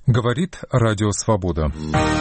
Говорит Радио Свобода.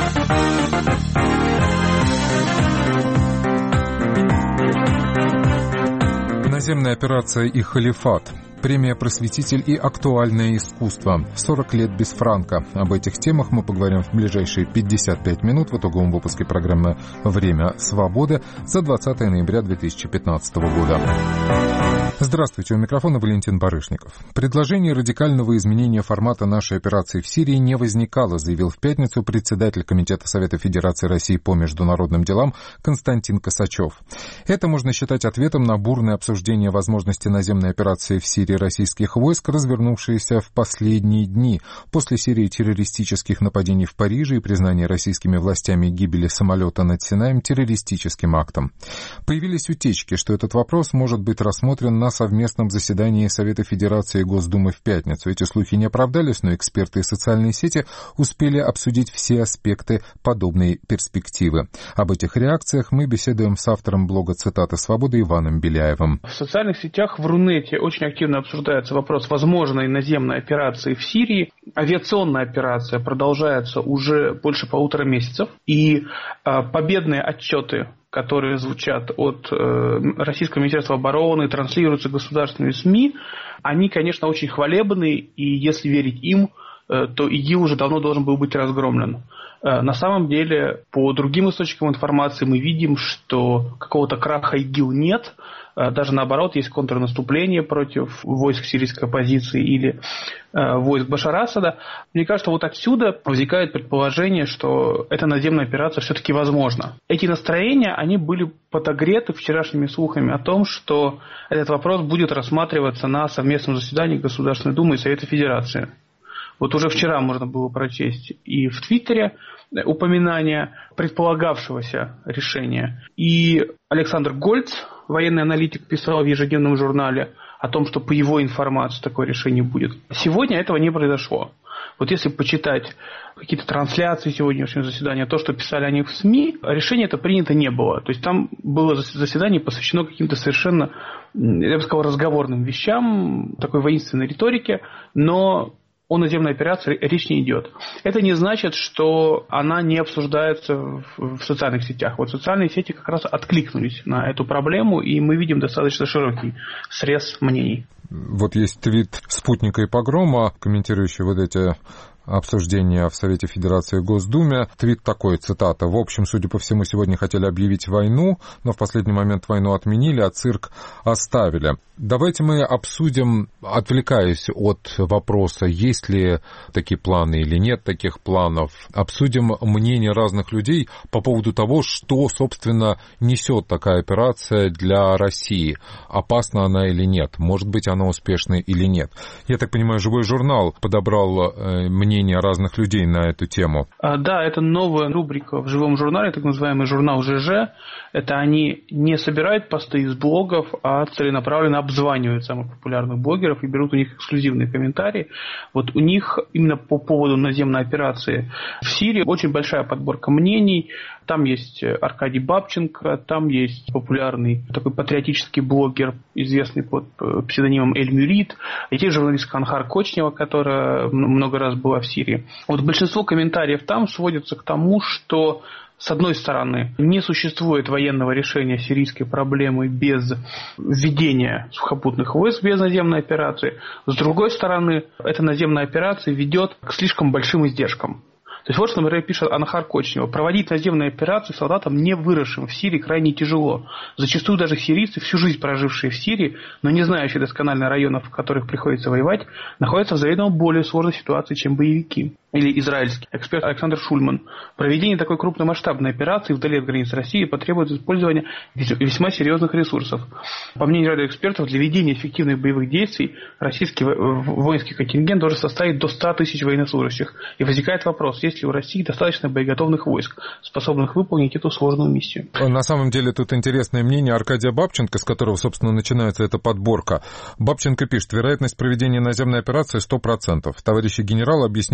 Наземная операция и халифат. Премия «Просветитель» и актуальное искусство. 40 лет без франка. Об этих темах мы поговорим в ближайшие 55 минут в итоговом выпуске программы «Время свободы» за 20 ноября 2015 года. Здравствуйте, у микрофона Валентин Барышников. Предложение радикального изменения формата нашей операции в Сирии не возникало, заявил в пятницу председатель Комитета Совета Федерации России по международным делам Константин Косачев. Это можно считать ответом на бурное обсуждение возможности наземной операции в Сирии российских войск, развернувшиеся в последние дни после серии террористических нападений в Париже и признания российскими властями гибели самолета над Синаем террористическим актом. Появились утечки, что этот вопрос может быть рассмотрен на совместном заседании Совета Федерации и Госдумы в пятницу. Эти слухи не оправдались, но эксперты и социальные сети успели обсудить все аспекты подобной перспективы. Об этих реакциях мы беседуем с автором блога «Цитаты Свободы» Иваном Беляевым. В социальных сетях в Рунете очень активно обсуждается вопрос возможной наземной операции в Сирии. Авиационная операция продолжается уже больше 1,5 месяца. И победные отчеты, которые звучат от Российского Министерства обороны, транслируются государственными СМИ, они, конечно, очень хвалебны, и если верить им, то ИГИЛ уже давно должен был быть разгромлен. На самом деле, по другим источникам информации мы видим, что какого-то краха ИГИЛ нет. Даже наоборот, есть контрнаступление против войск сирийской оппозиции или войск Башара Асада. Мне кажется, вот отсюда возникает предположение, что эта наземная операция все-таки возможна. Эти настроения, они были подогреты вчерашними слухами о том, что этот вопрос будет рассматриваться на совместном заседании Государственной Думы и Совета Федерации. Вот уже вчера можно было прочесть и в Твиттере упоминание предполагавшегося решения. И Александр Гольц, военный аналитик, писал в ежедневном журнале о том, что по его информации такое решение будет. Сегодня этого не произошло. Вот если почитать какие-то трансляции сегодняшнего заседания, то, что писали они в СМИ, решение это принято не было. То есть там было заседание посвящено каким-то совершенно, я бы сказал, разговорным вещам, такой воинственной риторике, но о наземной операции речь не идет. Это не значит, что она не обсуждается в социальных сетях. Вот социальные сети как раз откликнулись на эту проблему, и мы видим достаточно широкий срез мнений. Вот есть твит «Спутника» и «Погрома», комментирующий вот эти обсуждения в Совете Федерации и Госдуме. Твит такой, цитата: «В общем, судя по всему, сегодня хотели объявить войну, но в последний момент войну отменили, а цирк оставили». Давайте мы обсудим, отвлекаясь от вопроса, есть ли такие планы или нет таких планов, обсудим мнение разных людей по поводу того, что, собственно, несет такая операция для России. Опасна она или нет? Может быть, она успешна или нет? Я так понимаю, «Живой журнал» подобрал мнение разных людей на эту тему. Да, это новая рубрика в «Живом журнале», так называемый журнал ЖЖ. Это они не собирают посты из блогов, а целенаправленно обзванивают самых популярных блогеров и берут у них эксклюзивные комментарии. Вот у них именно по поводу наземной операции в Сирии очень большая подборка мнений. Там есть Аркадий Бабченко, там есть популярный такой патриотический блогер, известный под псевдонимом Эль-Мюрид, и те журналистка Анхар Кочнева, которая много раз была в Сирии. Вот большинство комментариев там сводится к тому, что с одной стороны, не существует военного решения сирийской проблемы без введения сухопутных войск, без наземной операции. С другой стороны, эта наземная операция ведет к слишком большим издержкам. То есть вот что, например, пишет Анхар Кочнева. Проводить наземные операции солдатам, не выросшим в Сирии, крайне тяжело. Зачастую даже сирийцы, всю жизнь прожившие в Сирии, но не знающие досконально районов, в которых приходится воевать, находятся в заведомо более сложной ситуации, чем боевики. Или израильский эксперт Александр Шульман. Проведение такой крупномасштабной операции вдали от границ России потребует использования весьма серьезных ресурсов. По мнению ряда экспертов, для ведения эффективных боевых действий российский воинский контингент должен составить до 100 тысяч военнослужащих. И возникает вопрос, есть ли у России достаточно боеготовных войск, способных выполнить эту сложную миссию. На самом деле тут интересное мнение Аркадия Бабченко, с которого, собственно, начинается эта подборка. Бабченко пишет: вероятность проведения наземной операции 100%. Товарищи генералы, объясните уже,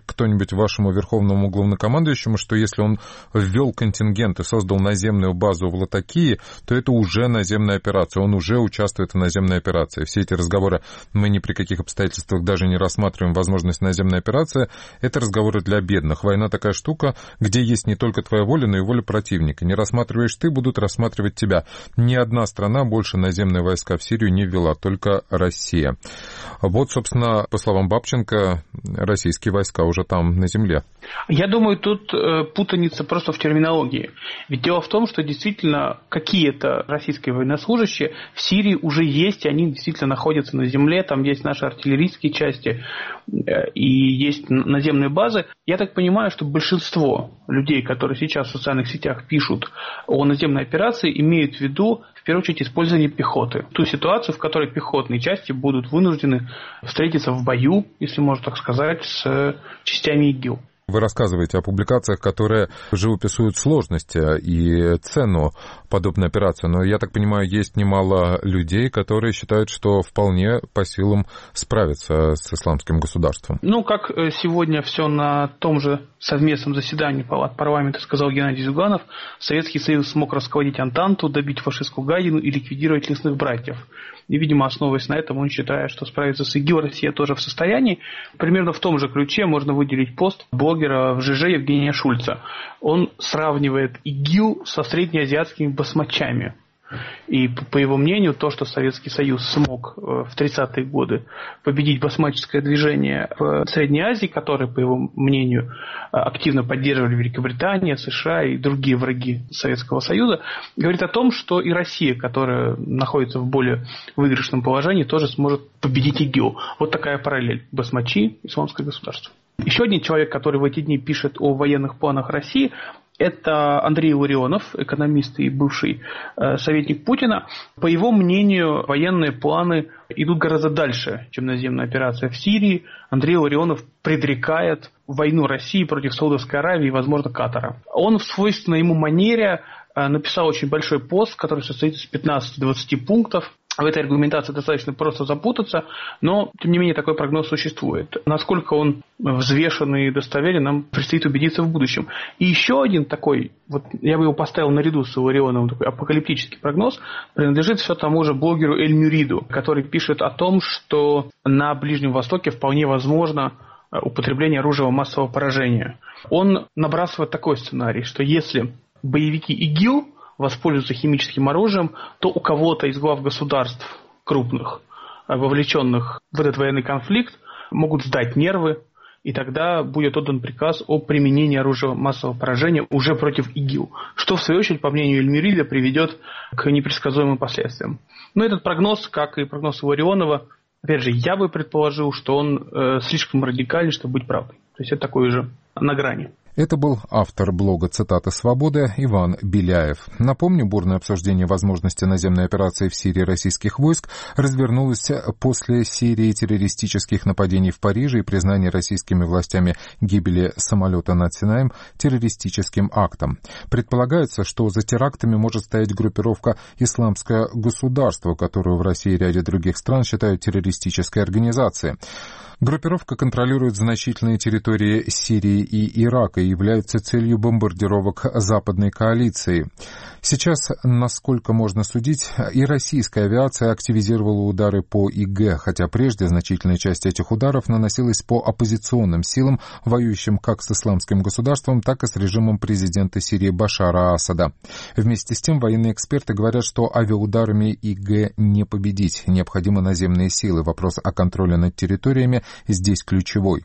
кто-нибудь вашему верховному главнокомандующему, что если он ввел контингент и создал наземную базу в Латакии, то это уже наземная операция, он уже участвует в наземной операции. Все эти разговоры, мы ни при каких обстоятельствах даже не рассматриваем возможность наземной операции, это разговоры для бедных. Война такая штука, где есть не только твоя воля, но и воля противника. Не рассматриваешь ты, будут рассматривать тебя. Ни одна страна больше наземные войска в Сирию не ввела, только Россия. Вот, собственно, по словам Бабченко, российские войска уже там на земле. Я думаю, тут путаница просто в терминологии. Ведь дело в том, что действительно какие-то российские военнослужащие в Сирии уже есть, и они действительно находятся на земле, там есть наши артиллерийские части и есть наземные базы. Я так понимаю, что большинство людей, которые сейчас в социальных сетях пишут о наземной операции, имеют в виду, в первую очередь, использование пехоты. Ту ситуацию, в которой пехотные части будут вынуждены встретиться в бою, если можно так сказать, с частями ИГИЛ. Вы рассказываете о публикациях, которые живописуют сложности и цену подобной операции. Но, я так понимаю, есть немало людей, которые считают, что вполне по силам справиться с исламским государством. Ну, как сегодня все на том же совместном заседании Палат парламента сказал Геннадий Зюганов, Советский Союз смог руководить Антанту, добить фашистскую гадину и ликвидировать лесных братьев. И, видимо, основываясь на этом, он считает, что справиться с ИГИЛ Россия тоже в состоянии. Примерно в том же ключе можно выделить пост блогера в ЖЖ Евгения Шульца. Он сравнивает ИГИЛ со среднеазиатскими басмачами. И, по его мнению, то, что Советский Союз смог в 30-е годы победить басмаческое движение в Средней Азии, которое, по его мнению, активно поддерживали Великобритания, США и другие враги Советского Союза, говорит о том, что и Россия, которая находится в более выигрышном положении, тоже сможет победить ИГИЛ. Вот такая параллель. Басмачи, исламское государство. Еще один человек, который в эти дни пишет о военных планах России, это Андрей Ларионов, экономист и бывший советник Путина. По его мнению, военные планы идут гораздо дальше, чем наземная операция в Сирии. Андрей Ларионов предрекает войну России против Саудовской Аравии и, возможно, Катара. Он в свойственной ему манере написал очень большой пост, который состоит из 15-20 пунктов. В этой аргументации достаточно просто запутаться, но, тем не менее, такой прогноз существует. Насколько он взвешенный и достоверен, нам предстоит убедиться в будущем. И еще один такой, вот я бы его поставил наряду с Ларионовым, такой апокалиптический прогноз, принадлежит все тому же блогеру Эль-Мюриду, который пишет о том, что на Ближнем Востоке вполне возможно употребление оружия массового поражения. Он набрасывает такой сценарий, что если боевики ИГИЛ воспользуются химическим оружием, то у кого-то из глав государств крупных, вовлеченных в этот военный конфликт, могут сдать нервы, и тогда будет отдан приказ о применении оружия массового поражения уже против ИГИЛ, что, в свою очередь, по мнению Эль-Мюрида, приведет к непредсказуемым последствиям. Но этот прогноз, как и прогноз Ларионова, опять же, я бы предположил, что он слишком радикальный, чтобы быть правдой. То есть это такой же на грани. Это был автор блога «Цитаты Свободы» Иван Беляев. Напомню, бурное обсуждение возможности наземной операции в Сирии российских войск развернулось после серии террористических нападений в Париже и признания российскими властями гибели самолета над Синаем террористическим актом. Предполагается, что за терактами может стоять группировка «Исламское государство», которую в России и ряде других стран считают террористической организацией. Группировка контролирует значительные территории Сирии и Ирака и является целью бомбардировок западной коалиции. Сейчас, насколько можно судить, и российская авиация активизировала удары по ИГ, хотя прежде значительная часть этих ударов наносилась по оппозиционным силам, воюющим как с исламским государством, так и с режимом президента Сирии Башара Асада. Вместе с тем военные эксперты говорят, что авиаударами ИГ не победить, необходимы наземные силы. Вопрос о контроле над территориями здесь ключевой.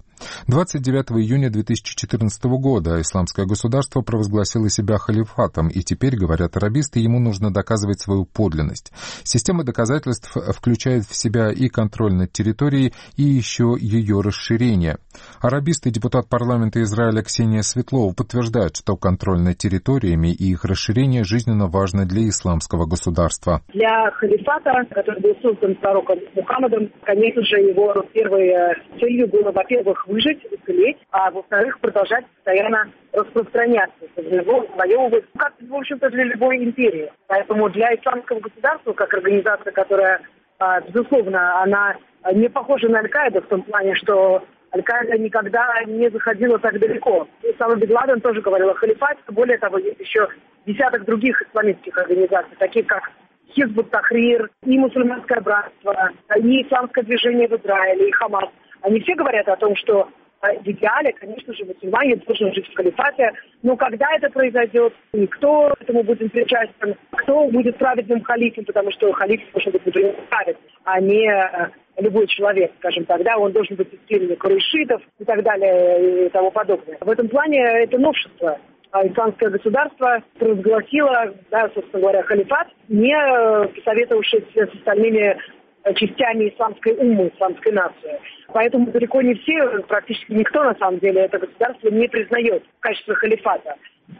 29 июня 2014 года исламское государство провозгласило себя халифатом, и теперь, говорят арабисты, ему нужно доказывать свою подлинность. Система доказательств включает в себя и контроль над территорией, и еще ее расширение. Арабист и депутат парламента Израиля Ксения Светлова подтверждают, что контроль над территориями и их расширение жизненно важно для исламского государства. Для халифата, который был создан пророком Мухаммадом, конечно же, его первой целью было, во-первых, выжить, уцелеть, а во-вторых, продолжать постоянно распространяться, завоевывать, как, в общем-то, для любой империи. Поэтому для исламского государства, как организация, которая, безусловно, она не похожа на Аль-Каиду в том плане, что Аль-Каида никогда не заходила так далеко. И сам Бен Ладен тоже говорил о халифате. Более того, есть еще десяток других исламистских организаций, таких как Хизбут Тахрир, и Мусульманское братство, и Исламское движение в Израиле, и Хамас. Они все говорят о том, что в идеале, конечно же, мусульмане должны жить в халифате. Но когда это произойдет, и кто к этому будет причастен, кто будет праведным халифом, потому что халиф должен быть, например, праведным, а не любой человек, скажем так, да, он должен быть из племени курайшитов и так далее и тому подобное. В этом плане это новшество. Исламское государство провозгласило, да, собственно говоря, халифат, не посоветовавшись с остальными частями исламской уммы, исламской нации. Поэтому далеко не все, практически никто на самом деле это государство не признает в качестве халифата.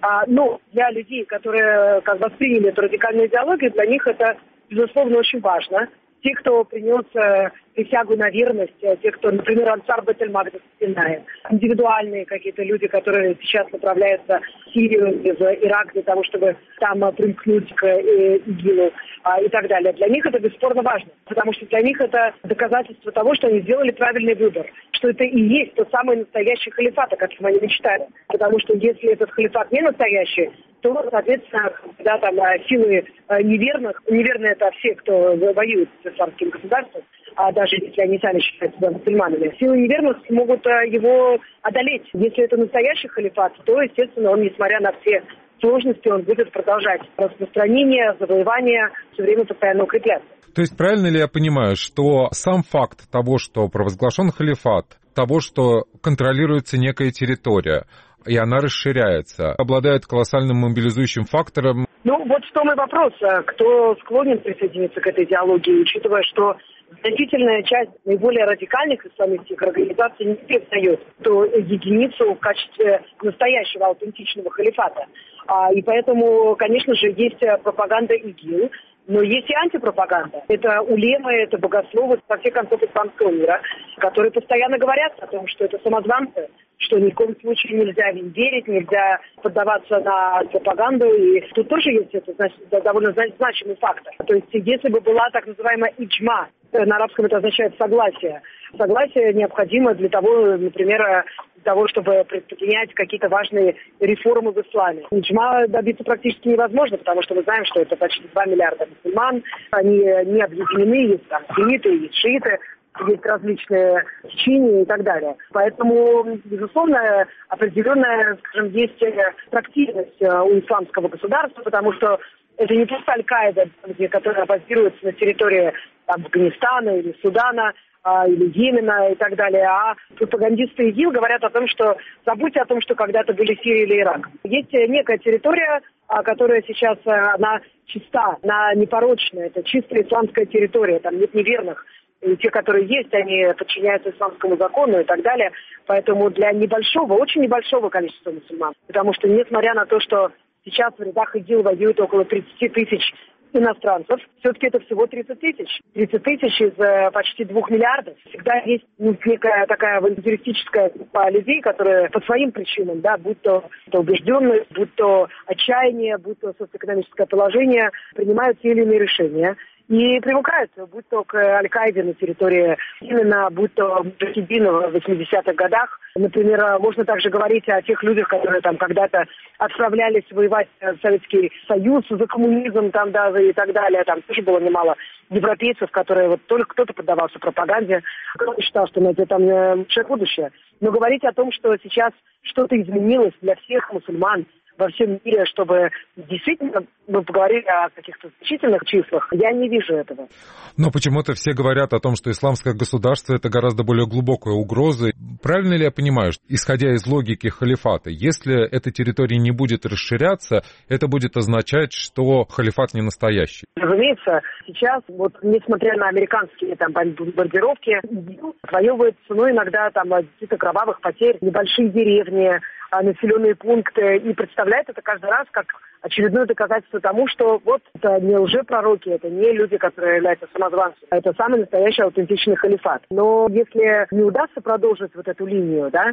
Но для людей, которые восприняли эту радикальную идеологию, для них это, безусловно, очень важно. Те, кто принес присягу на верность, те, кто, например, Ансар Бет-эль-Магдес в Синае, индивидуальные какие-то люди, которые сейчас направляются в Сирию из Ирака для того, чтобы там примкнуть к ИГИЛу и так далее. Для них это бесспорно важно, потому что для них это доказательство того, что они сделали правильный выбор, что это и есть тот самый настоящий халифат, о котором они мечтали. Потому что если этот халифат не настоящий, то, соответственно, когда там силы неверных, неверные это все, кто воюет с исламским государством, а даже если они сами считают себя мусульманами, силы неверных смогут его одолеть. Если это настоящий халифат, то, естественно, он, несмотря на все сложности, он будет продолжать распространение, завоевание, все время постоянно укрепляться. То есть правильно ли я понимаю, что сам факт того, что провозглашен халифат, того, что контролируется некая территория, и она расширяется, обладает колоссальным мобилизующим фактором? Ну, вот в том и вопрос, кто склонен присоединиться к этой идеологии, учитывая, что значительная часть наиболее радикальных исламистских организаций не признает эту единицу в качестве настоящего аутентичного халифата. И поэтому, конечно же, есть пропаганда ИГИЛ, но есть и антипропаганда. Это улемы, это богословы со всех концов исламского мира, которые постоянно говорят о том, что это самозванцы, что ни в коем случае нельзя им верить, нельзя поддаваться на пропаганду. И тут тоже есть это довольно значимый фактор. То есть если бы была так называемая иджма, на арабском это означает согласие. Согласие необходимо для того, например, для того, чтобы предпринять какие-то важные реформы в исламе. Иджма добиться практически невозможно, потому что мы знаем, что это почти 2 миллиарда мусульман, они не объединены, есть там сунниты, есть шииты, есть различные течения и так далее. Поэтому, безусловно, определенная, скажем, есть трактильность у исламского государства, потому что это не просто Аль-Каида, которая базируется на территории Афганистана или Судана, или Йемена и так далее, а пропагандисты ИГИЛ говорят о том, что забудьте о том, что когда-то были Сирия или Ирак. Есть некая территория, которая сейчас, она чиста, она непорочная, это чистая исламская территория, там нет неверных. И те, которые есть, они подчиняются исламскому закону и так далее. Поэтому для небольшого, очень небольшого количества мусульман, потому что несмотря на то, что сейчас в рядах ИГИЛ воюют около 30 тысяч иностранцев, все-таки это всего 30 тысяч. 30 тысяч из почти 2 миллиардов. Всегда есть некая такая авантюристическая группа людей, которые по своим причинам, да, будь то убежденность, будь то отчаяние, будь то социоэкономическое положение, принимают те или иные решения. И привыкают, будь то к Аль-Каиде на территории именно, будь то Муджахидин в 80-х годах. Например, можно также говорить о тех людях, которые там когда-то отправлялись воевать в Советский Союз за коммунизм, там, да, и так далее. Там тоже было немало европейцев, которые вот только кто-то поддавался пропаганде, кто-то считал, что это там лучшее будущее. Но говорить о том, что сейчас что-то изменилось для всех мусульман во всем мире, чтобы действительно мы поговорили о каких-то значительных числах, я не вижу этого. Но почему-то все говорят о том, что исламское государство — это гораздо более глубокая угроза. Правильно ли я понимаю, что, исходя из логики халифата, если эта территория не будет расширяться, это будет означать, что халифат не настоящий? Разумеется, сейчас, вот несмотря на американские там бомбардировки, отвоевывает ценой иногда там каких-то кровавых потерь, небольшие деревни, населенные пункты, и представляет это каждый раз как очередное доказательство тому, что вот это не лжепророки, это не люди, которые являются самозванцами, а это самый настоящий аутентичный халифат. Но если не удастся продолжить вот эту линию, да,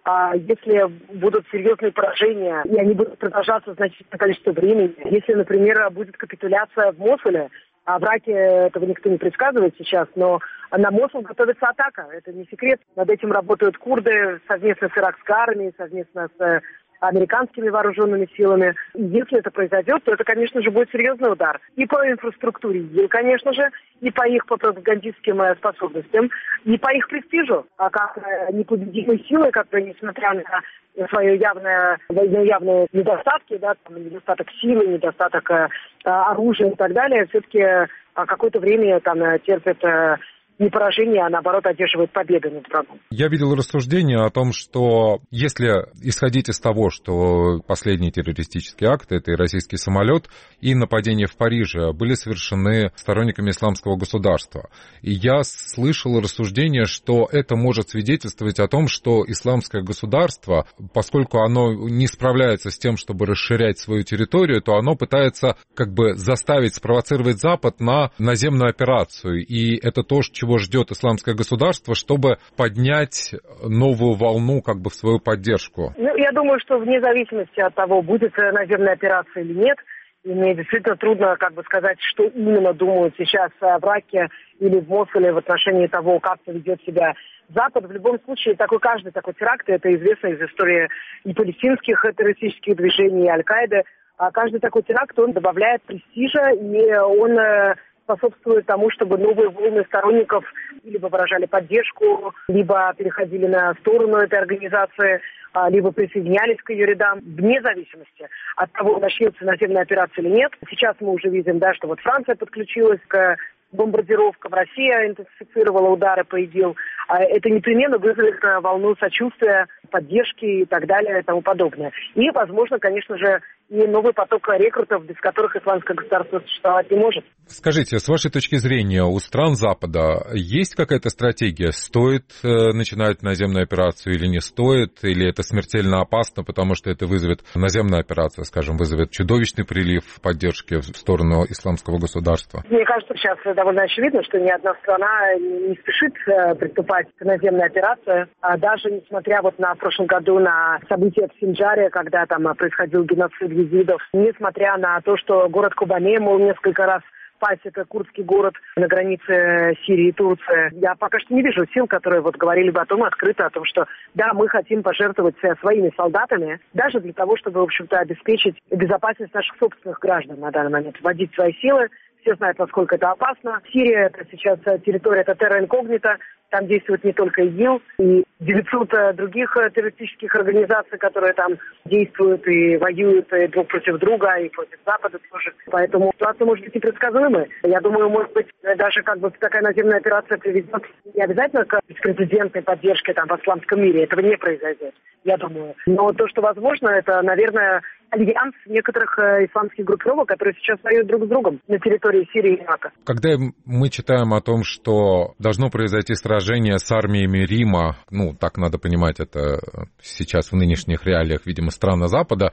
если будут серьезные поражения, и они будут продолжаться значительное количество времени, если, например, будет капитуляция в Мосуле, О враке этого никто не предсказывает сейчас, но на Мосул готовится атака. Это не секрет. Над этим работают курды совместно с иракской армией, совместно с американскими вооруженными силами. И если это произойдет, то это, конечно же, будет серьезный удар. И по инфраструктуре, и, конечно же, и по их пропагандистским способностям, и по их престижу. А как непобедимые силы, как бы, несмотря на свои явные недостатки, да, там, недостаток силы, недостаток оружия и так далее, все-таки какое-то время там терпят не поражение, а наоборот одерживает победу над врагом. Я видел рассуждение о том, что если исходить из того, что последний террористический акт, это и российский самолет, и нападение в Париже были совершены сторонниками исламского государства. И я слышал рассуждение, что это может свидетельствовать о том, что исламское государство, поскольку оно не справляется с тем, чтобы расширять свою территорию, то оно пытается как бы заставить, спровоцировать Запад на наземную операцию. И это то, чего ждет исламское государство, чтобы поднять новую волну как бы в свою поддержку? Я думаю, что вне зависимости от того, будет наземная операция или нет, и мне действительно трудно как бы сказать, что именно думают сейчас в Ираке или в Мосуле в отношении того, как поведет себя Запад. В любом случае, каждый такой теракт, это известно из истории и палестинских террористических движений, и Аль-Каиды. А каждый такой теракт, он добавляет престижа, и он способствует тому, чтобы новые волны сторонников либо выражали поддержку, либо переходили на сторону этой организации, либо присоединялись к ее рядам, вне зависимости от того, начнется наземная операция или нет. Сейчас мы уже видим, да, что вот Франция подключилась к бомбардировкам, Россия интенсифицировала удары по ИДИЛ. Это непременно вызовет волну сочувствия, поддержки и так далее и тому подобное. И, возможно, конечно же, и новый поток рекрутов, без которых исламское государство существовать не может. Скажите, с вашей точки зрения, у стран Запада есть какая-то стратегия? Стоит начинать наземную операцию или не стоит? Или это смертельно опасно, потому что это вызовет, наземная операция, скажем, вызовет чудовищный прилив поддержки в сторону исламского государства? Мне кажется, сейчас довольно очевидно, что ни одна страна не спешит приступать к наземной операции. Даже несмотря вот на прошлом году на события в Синджаре, когда там происходил геноцид езидов, несмотря на то, что город Кубане, мол, несколько раз спать, это курдский город на границе Сирии и Турции. Я пока что не вижу сил, которые вот говорили бы о том открыто, о том, что да, мы хотим пожертвовать своими солдатами, даже для того, чтобы, в общем-то, обеспечить безопасность наших собственных граждан на данный момент, вводить свои силы. Все знают, насколько это опасно. Сирия — это сейчас территория, это терра инкогнита. Там действует не только ИГИЛ, и 900 других террористических организаций, которые там действуют и воюют и друг против друга, и против Запада тоже. Поэтому ситуация может быть непредсказуемой. Я думаю, может быть, даже как бы такая наземная операция приведет не обязательно к беспрецедентной поддержке там в исламском мире. Этого не произойдет, я думаю. Но то, что возможно, это, наверное, альянс некоторых исламских группировок, которые сейчас воюют друг с другом на территории Сирии и Ирака. Когда мы читаем о том, что должно произойти сражение с армиями Рима, так надо понимать, это сейчас в нынешних реалиях, видимо, страны Запада,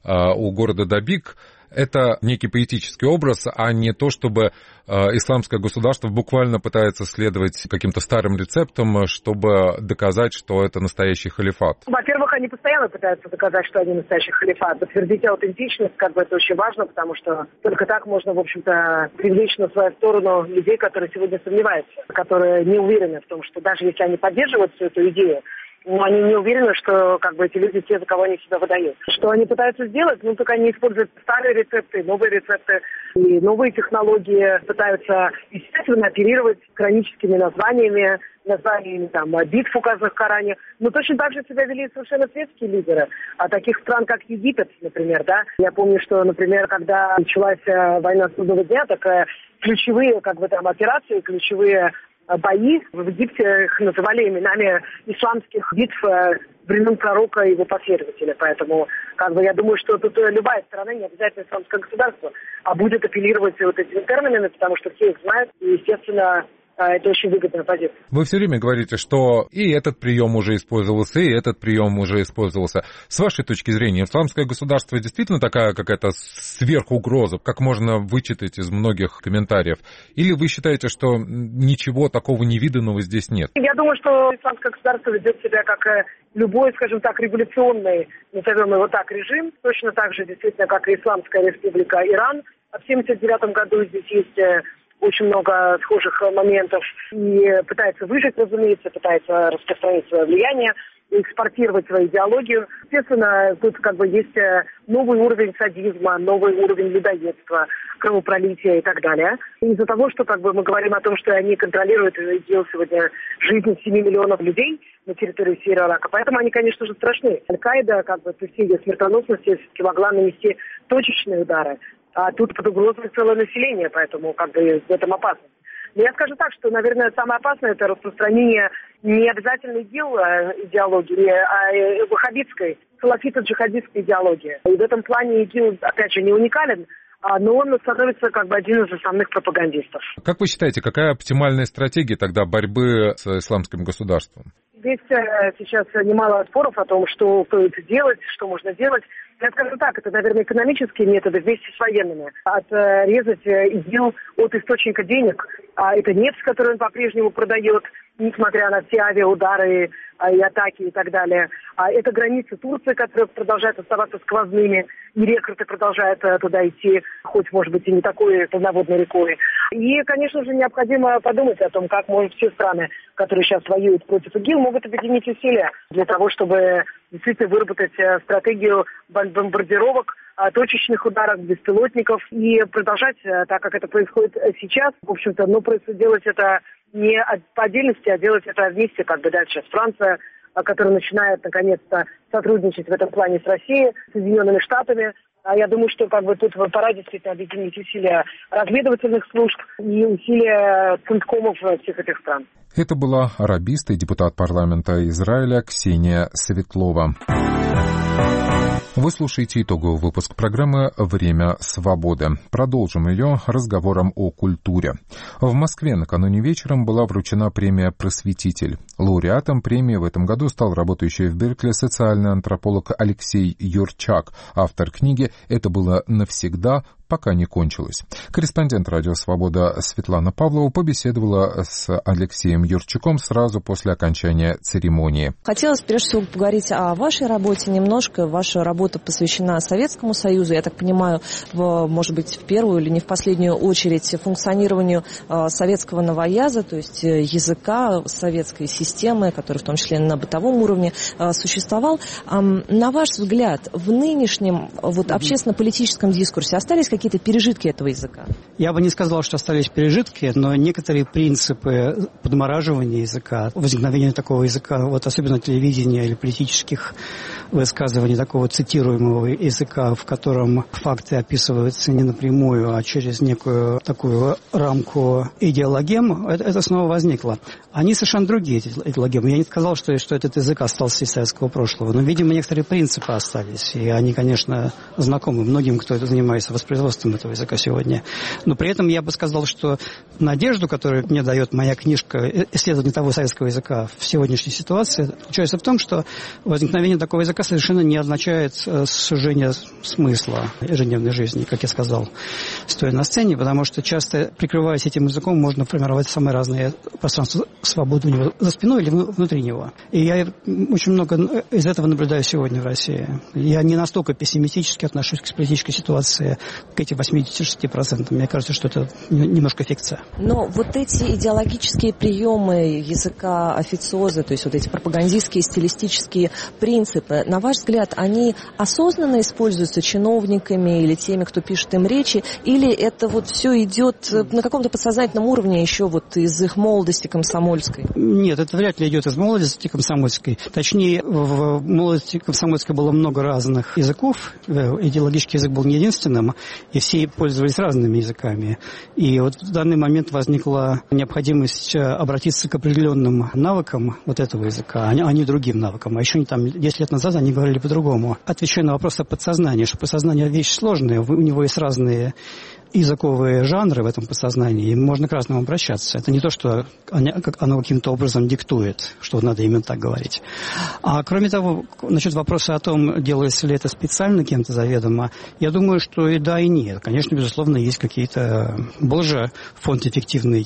у города Добик, это некий поэтический образ, а не то, чтобы исламское государство буквально пытается следовать каким-то старым рецептам, чтобы доказать, что это настоящий халифат. Во-первых, они постоянно пытаются доказать, что они настоящий халифат. Подтвердить аутентичность, это очень важно, потому что только так можно, в общем-то, привлечь на свою сторону людей, которые сегодня сомневаются, которые не уверены в том, что даже если они поддерживают всю эту идею, но они не уверены, что эти люди те, за кого они себя выдают. Что они пытаются сделать? Так они используют старые рецепты, новые рецепты и новые технологии. Пытаются, естественно, оперировать хроническими названиями битв, указанных в Коране. Но точно так же себя вели совершенно светские лидеры. А таких стран, как Египет, например, да. Я помню, что, например, когда началась война Судного дня, ключевые, операции, ключевые бои в Египте их называли именами исламских битв времен пророка и его последователя. Поэтому, я думаю, что тут любая страна, не обязательно исламское государство, будет апеллировать этими терминами, потому что все их знают, и, естественно, это очень выгодная позиция. Вы все время говорите, что и этот прием уже использовался, и этот прием уже использовался. С вашей точки зрения, исламское государство действительно такая какая-то сверхугроза, как можно вычитать из многих комментариев? Или вы считаете, что ничего такого невиданного здесь нет? Я думаю, что исламское государство ведет себя как любой, скажем так, революционный, назовем его так, режим, точно так же, действительно, как и Исламская республика Иран. В 1979 году здесь есть очень много схожих моментов и пытается выжить, разумеется, пытается распространить свое влияние, экспортировать свою идеологию. Естественно, тут есть новый уровень садизма, новый уровень людоедства, кровопролития и так далее. Из-за того, что мы говорим о том, что они контролируют и делают сегодня жизнь 7 миллионов людей на территории Сирии и Ирака, поэтому они, конечно же, страшны. Аль-Каида, при всей ее смертоносности, могла нанести точечные удары, а тут под угрозой целое население, поэтому в этом опасность. Но я скажу так, что, наверное, самое опасное – это распространение не обязательно идеологии, а ваххабитской, салафито-джихадистской идеологии. И в этом плане ИГИЛ, опять же, не уникален, но он становится один из основных пропагандистов. Как вы считаете, какая оптимальная стратегия тогда борьбы с исламским государством? Здесь сейчас немало споров о том, что стоит делать, что можно делать. Я скажу так, это, наверное, экономические методы вместе с военными. Отрезать ИГИЛ от источника денег. Это нефть, которую он по-прежнему продает, несмотря на все авиаудары и атаки и так далее. Это границы Турции, которые продолжают оставаться сквозными, и рекруты продолжают туда идти, хоть, может быть, и не такой полноводной рекой. И, конечно же, необходимо подумать о том, как, может, все страны, которые сейчас воюют против ИГИЛ, могут объединить усилия для того, чтобы действительно выработать стратегию бомбардировок, точечных ударов, беспилотников и продолжать так, как это происходит сейчас. В общем-то, но делать это не по отдельности, а делать это вместе, дальше. Франция, которая начинает, наконец-то, сотрудничать в этом плане с Россией, с Соединенными Штатами. Я думаю, что тут пора действительно объединить усилия разведывательных служб и усилия центкомов всех этих стран. Это была арабист и депутат парламента Израиля Ксения Светлова. Вы слушаете итоговый выпуск программы «Время свободы». Продолжим ее разговором о культуре. В Москве накануне вечером была вручена премия «Просветитель». Лауреатом премии в этом году стал работающий в Беркли социальный антрополог Алексей Юрчак, автор книги «Это было навсегда, пока не кончилось». Корреспондент «Радио Свобода» Светлана Павлова побеседовала с Алексеем Юрчаком сразу после окончания церемонии. Хотелось прежде всего поговорить о вашей работе немножко. Ваша работа посвящена Советскому Союзу. Я так понимаю, может быть, в первую или не в последнюю очередь функционированию советского новояза, то есть языка советской системы, который в том числе на бытовом уровне существовал. На ваш взгляд, в нынешнем общественно-политическом дискурсе остались какие-то пережитки этого языка? Я бы не сказал, что остались пережитки, но некоторые принципы подмораживания языка, возникновения такого языка, особенно телевидения или политических высказываний, такого цитируемого языка, в котором факты описываются не напрямую, а через некую такую рамку идеологем, это снова возникло. Они совершенно другие, эти идеологемы. Я не сказал, что этот язык остался из советского прошлого, но, видимо, некоторые принципы остались, и они, конечно, знакомы многим, кто занимается воспроизводством этого языка сегодня. Но при этом я бы сказал, что надежду, которую мне дает моя книжка «Исследование того советского языка в сегодняшней ситуации», заключается в том, что возникновение такого языка совершенно не означает сужение смысла ежедневной жизни, как я сказал, стоя на сцене, потому что часто, прикрываясь этим языком, можно формировать самые разные пространства свободы у него за спиной или внутри него. И я очень много из этого наблюдаю сегодня в России. Я не настолько пессимистически отношусь к политической ситуации, к этим 86%. Мне кажется, что это немножко фикция. Но эти идеологические приемы языка официоза, то есть эти пропагандистские, стилистические принципы, на ваш взгляд, они осознанно используются чиновниками или теми, кто пишет им речи, или это все идет на каком-то подсознательном уровне еще из их молодости комсомольской? Нет, это вряд ли идет из молодости комсомольской. Точнее, в молодости комсомольской было много разных языков. Идеологический язык был не единственным, и все пользовались разными языками. И в данный момент возникла необходимость обратиться к определенным навыкам этого языка, а не другим навыкам. А еще 10 лет назад они говорили по-другому. Отвечая на вопрос о подсознании, что подсознание вещь сложная, у него есть разные языковые жанры в этом подсознании, и можно к разному обращаться. Это не то, что оно каким-то образом диктует, что надо именно так говорить. А кроме того, насчет вопроса о том, делается ли это специально кем-то заведомо, я думаю, что и да, и нет. Конечно, безусловно, есть какие-то... Был же фонд эффективной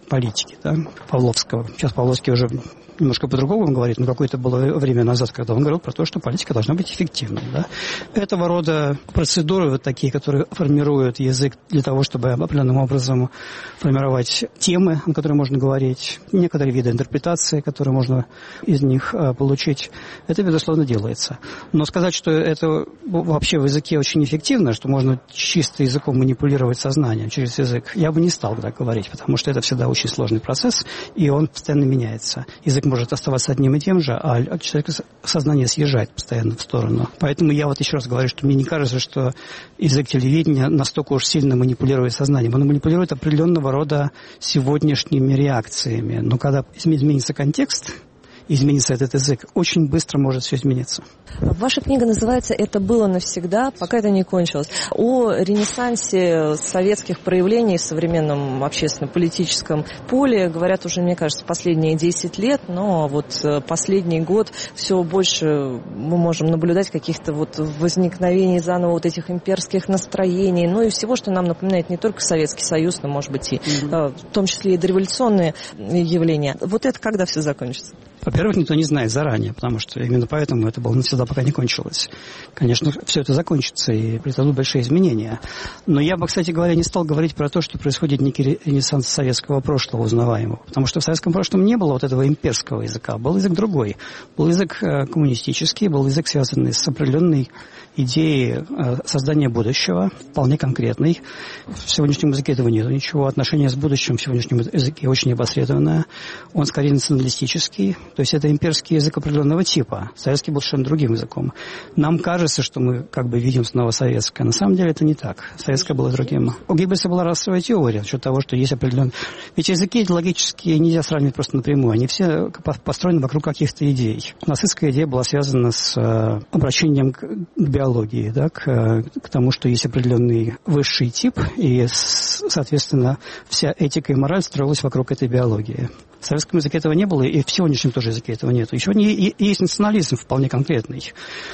политики, да, Павловского. Сейчас Павловский уже немножко по-другому говорит, но какое-то было время назад, когда он говорил про то, что политика должна быть эффективной. Да? Этого рода процедуры, вот такие, которые формируют язык для того, чтобы определенным образом формировать темы, на которые можно говорить, некоторые виды интерпретации, которые можно из них получить, это, безусловно, делается. Но сказать, что это вообще в языке очень эффективно, что можно чисто языком манипулировать сознанием через язык, я бы не стал так говорить, потому что это всегда очень сложный процесс, и он постоянно меняется. Язык может оставаться одним и тем же, а от человека сознание съезжает постоянно в сторону. Поэтому я вот еще раз говорю, что мне не кажется, что язык телевидения настолько уж сильно манипулирует сознанием. Он манипулирует определенного рода сегодняшними реакциями. Но когда изменится контекст, изменится этот язык, очень быстро может все измениться. Ваша книга называется «Это было навсегда, пока это не кончилось». О ренессансе советских проявлений в современном общественно-политическом поле говорят уже, мне кажется, последние 10 лет, но вот последний год все больше мы можем наблюдать каких-то вот возникновений заново вот этих имперских настроений, ну и всего, что нам напоминает не только Советский Союз, но, может быть, и в том числе и дореволюционные явления. Вот это когда все закончится? Во-первых, никто не знает заранее, потому что именно поэтому это было навсегда, пока не кончилось. Конечно, все это закончится и придадут большие изменения. Но я бы, кстати говоря, не стал говорить про то, что происходит некий ренессанс советского прошлого узнаваемого. Потому что в советском прошлом не было вот этого имперского языка. Был язык другой. Был язык коммунистический, был язык, связанный с определенной идеей создания будущего, вполне конкретной. В сегодняшнем языке этого нет ничего. Отношение с будущим в сегодняшнем языке очень опосредованное. Он скорее националистический. То есть это имперский язык определенного типа. Советский был совершенно другим языком. Нам кажется, что мы как бы видим снова советское. На самом деле это не так. Советское было другим. У Геббельса была расовая теория насчет того, что есть определенные... Ведь языки идеологические нельзя сравнивать просто напрямую. Они все построены вокруг каких-то идей. Нацистская идея была связана с обращением к биологии, да, к тому, что есть определенный высший тип, и, соответственно, вся этика и мораль строилась вокруг этой биологии. В советском языке этого не было, и в сегодняшнем тоже языке этого нет. Еще есть национализм вполне конкретный,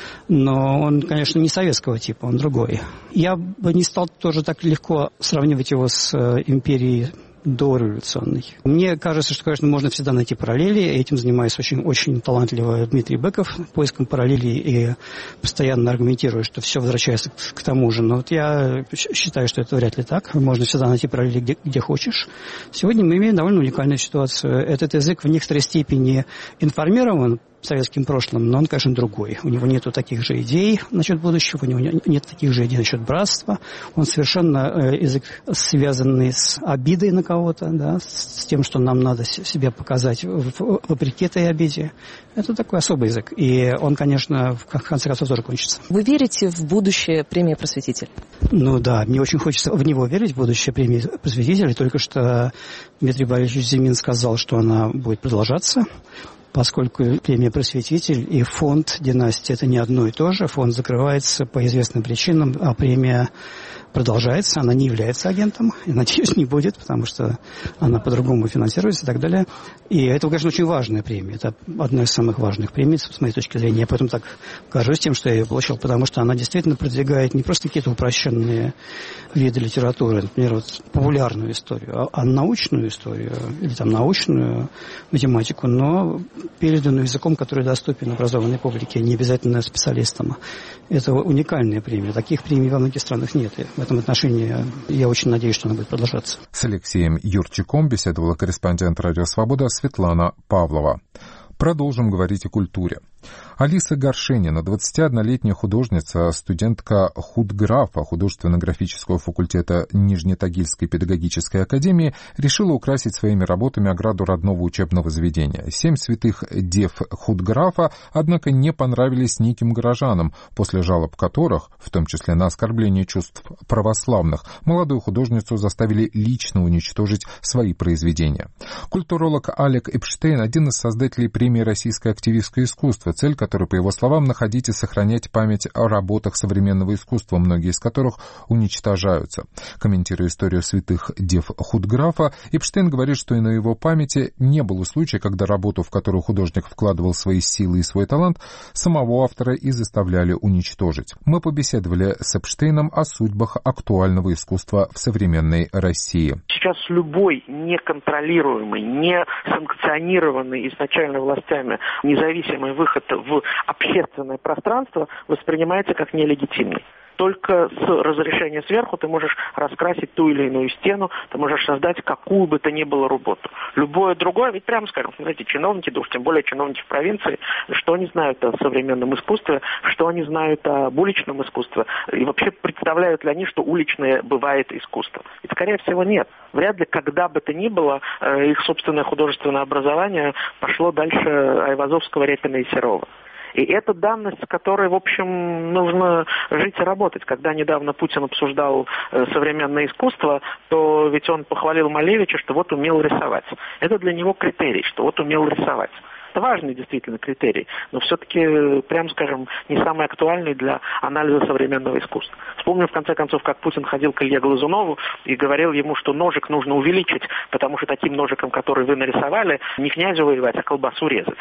но он, конечно, не советского типа, он другой. Я бы не стал тоже так легко сравнивать его с империей дореволюционный. Мне кажется, что, конечно, можно всегда найти параллели. Этим занимается очень талантливый Дмитрий Быков, поиском параллелей, и постоянно аргументирует, что все возвращается к тому же. Но вот я считаю, что это вряд ли так. Можно всегда найти параллели где хочешь. Сегодня мы имеем довольно уникальную ситуацию. Этот язык в некоторой степени информирован советским прошлым, но он, конечно, другой. У него нету таких же идей насчет будущего, у него нет таких же идей насчет братства. Он совершенно язык, связанный с обидой на кого-то, да, с тем, что нам надо себя показать вопреки этой обиде. Это такой особый язык. И он, конечно, в конце концов тоже кончится. Вы верите в будущее премии «Просветитель»? Ну да, мне очень хочется в него верить, в будущее премии «Просветитель». Только что Дмитрий Борисович Зимин сказал, что она будет продолжаться. Поскольку премия «Просветитель» и фонд «Династия» – это не одно и то же. Фонд закрывается по известным причинам, а премия продолжается. Она не является агентом, и, надеюсь, не будет, потому что она по-другому финансируется и так далее. И это, конечно, очень важная премия. Это одна из самых важных премий, с моей точки зрения. Я поэтому так горжусь тем, что я ее получил, потому что она действительно продвигает не просто какие-то упрощенные виды литературы, например, вот популярную историю, а научную историю или там научную математику, но переданную языком, который доступен образованной публике, не обязательно специалистам. Это уникальная премия. Таких премий во многих странах нет. И в этом отношении я очень надеюсь, что она будет продолжаться. С Алексеем Юрчиком беседовала корреспондент «Радио Свобода» Светлана Павлова. Продолжим говорить о культуре. Алиса Горшенина, 21-летняя художница, студентка худграфа художественно-графического факультета Нижнетагильской педагогической академии, решила украсить своими работами ограду родного учебного заведения. 7 святых дев худграфа, однако, не понравились неким горожанам, после жалоб которых, в том числе на оскорбление чувств православных, молодую художницу заставили лично уничтожить свои произведения. Культуролог Олег Эпштейн, один из создателей премии «Российское активистское искусство», цель, которая, по его словам, находить и сохранять память о работах современного искусства, многие из которых уничтожаются. Комментируя историю святых дев Худграфа, Эпштейн говорит, что и на его памяти не было случая, когда работу, в которую художник вкладывал свои силы и свой талант, самого автора и заставляли уничтожить. Мы побеседовали с Эпштейном о судьбах актуального искусства в современной России. Сейчас любой неконтролируемый, не санкционированный изначально властями независимый выход в общественное пространство воспринимается как нелегитимный. Только с разрешения сверху ты можешь раскрасить ту или иную стену, ты можешь создать какую бы то ни было работу. Любое другое, ведь прямо скажем, знаете, чиновники, да уж тем более чиновники в провинции, что они знают о современном искусстве, что они знают об уличном искусстве, и вообще представляют ли они, что уличное бывает искусство. И, скорее всего, нет. Вряд ли, когда бы то ни было, их собственное художественное образование пошло дальше Айвазовского, Репина и Серова. И это данность, с которой, в общем, нужно жить и работать. Когда недавно Путин обсуждал современное искусство, то ведь он похвалил Малевича, что вот умел рисовать. Это для него критерий, что вот умел рисовать. Это важный действительно критерий, но все-таки, прямо скажем, не самый актуальный для анализа современного искусства. Вспомню, в конце концов, как Путин ходил к Илье Глазунову и говорил ему, что ножик нужно увеличить, потому что таким ножиком, который вы нарисовали, не князю воевать, а колбасу резать.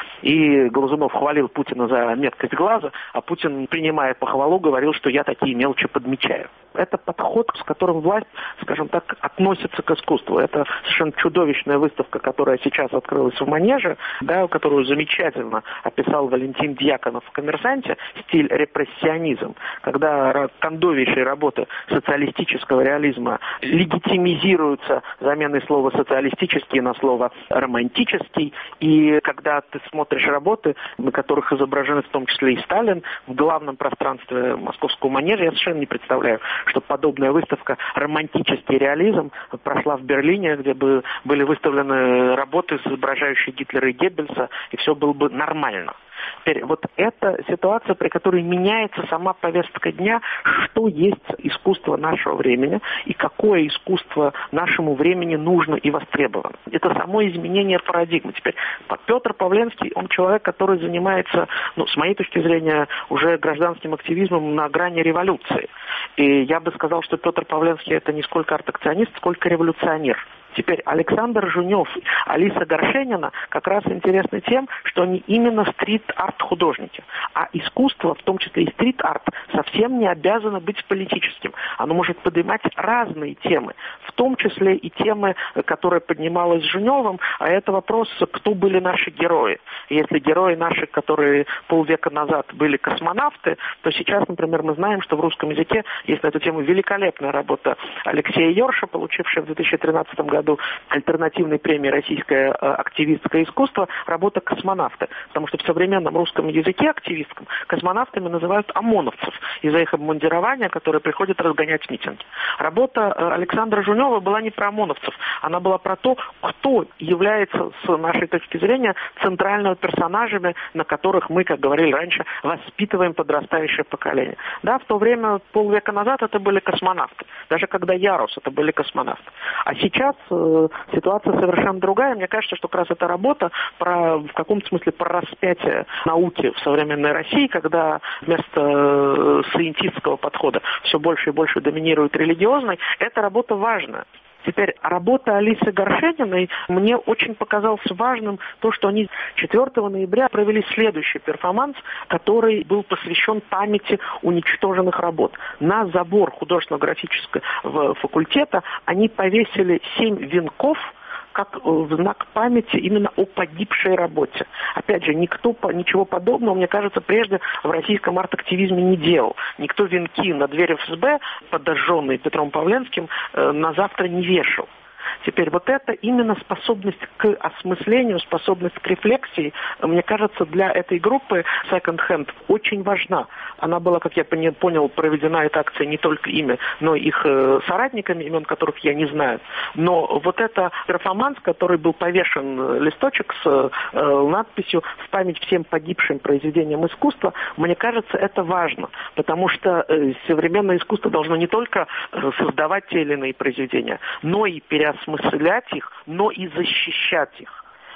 И Глазунов хвалил Путина за меткость глаза, а Путин, принимая похвалу, говорил, что я такие мелочи подмечаю. Это подход, с которым власть, скажем так, относится к искусству. Это совершенно чудовищная выставка, которая сейчас открылась в Манеже, да, которую замечательно описал Валентин Дьяконов в «Коммерсанте», стиль репрессионизм, когда кондовейшие работы социалистического реализма легитимизируются заменой слова «социалистический» на слово «романтический», и когда ты смотришь работы, на которых изображены в том числе и Сталин, в главном пространстве московского Манежа, я совершенно не представляю, что подобная выставка «Романтический реализм» прошла в Берлине, где бы были выставлены работы, изображающие Гитлера и Геббельса, и все было бы нормально. Теперь вот эта ситуация, при которой меняется сама повестка дня, что есть искусство нашего времени и какое искусство нашему времени нужно и востребовано. Это само изменение парадигмы. Теперь Петр Павленский, он человек, который занимается, с моей точки зрения, уже гражданским активизмом на грани революции. И я бы сказал, что Петр Павленский это не сколько артакционист, сколько революционер. Теперь Александр Жунев, Алиса Горшенина как раз интересны тем, что они именно стрит-арт-художники. А искусство, в том числе и стрит-арт, совсем не обязано быть политическим. Оно может поднимать разные темы, в том числе и темы, которые поднималась Жуневым, а это вопрос, кто были наши герои. Если герои наши, которые полвека назад были космонавты, то сейчас, например, мы знаем, что в русском языке есть на эту тему великолепная работа Алексея Йорша, получившая в 2013 году альтернативной премии «Российское активистское искусство» работа «Космонавты». Потому что в современном русском языке активистском космонавтами называют ОМОНовцев из-за их обмундирования, которые приходят разгонять митинги. Работа Александра Жунева была не про ОМОНовцев, она была про то, кто является, с нашей точки зрения, центральными персонажами, на которых мы, как говорили раньше, воспитываем подрастающее поколение. Да, в то время, полвека назад, это были космонавты. Даже когда я рос, это были космонавты. А сейчас ситуация совершенно другая. Мне кажется, что как раз эта работа в каком-то смысле про распятие науки в современной России, когда вместо сcientistского подхода все больше и больше доминирует религиозный, эта работа важна. Теперь работа Алисы Горшениной мне очень показалось важным то, что они 4 ноября провели следующий перформанс, который был посвящен памяти уничтоженных работ. На забор художественно-графического факультета они повесили 7 венков, как в знак памяти именно о погибшей работе. Опять же, никто ничего подобного, мне кажется, прежде в российском арт-активизме не делал. Никто венки на дверь ФСБ, подожженные Петром Павленским, на завтра не вешал. Теперь вот это именно способность к осмыслению, способность к рефлексии, мне кажется, для этой группы Second Hand очень важна. Она была, как я понял, проведена эта акция не только ими, но и их соратниками, имен которых я не знаю. Но вот это перформанс, который был повешен, листочек с надписью «В память всем погибшим произведениям искусства», мне кажется, это важно. Потому что современное искусство должно не только создавать те или иные произведения, но и переосмыслять их, но и защищать их.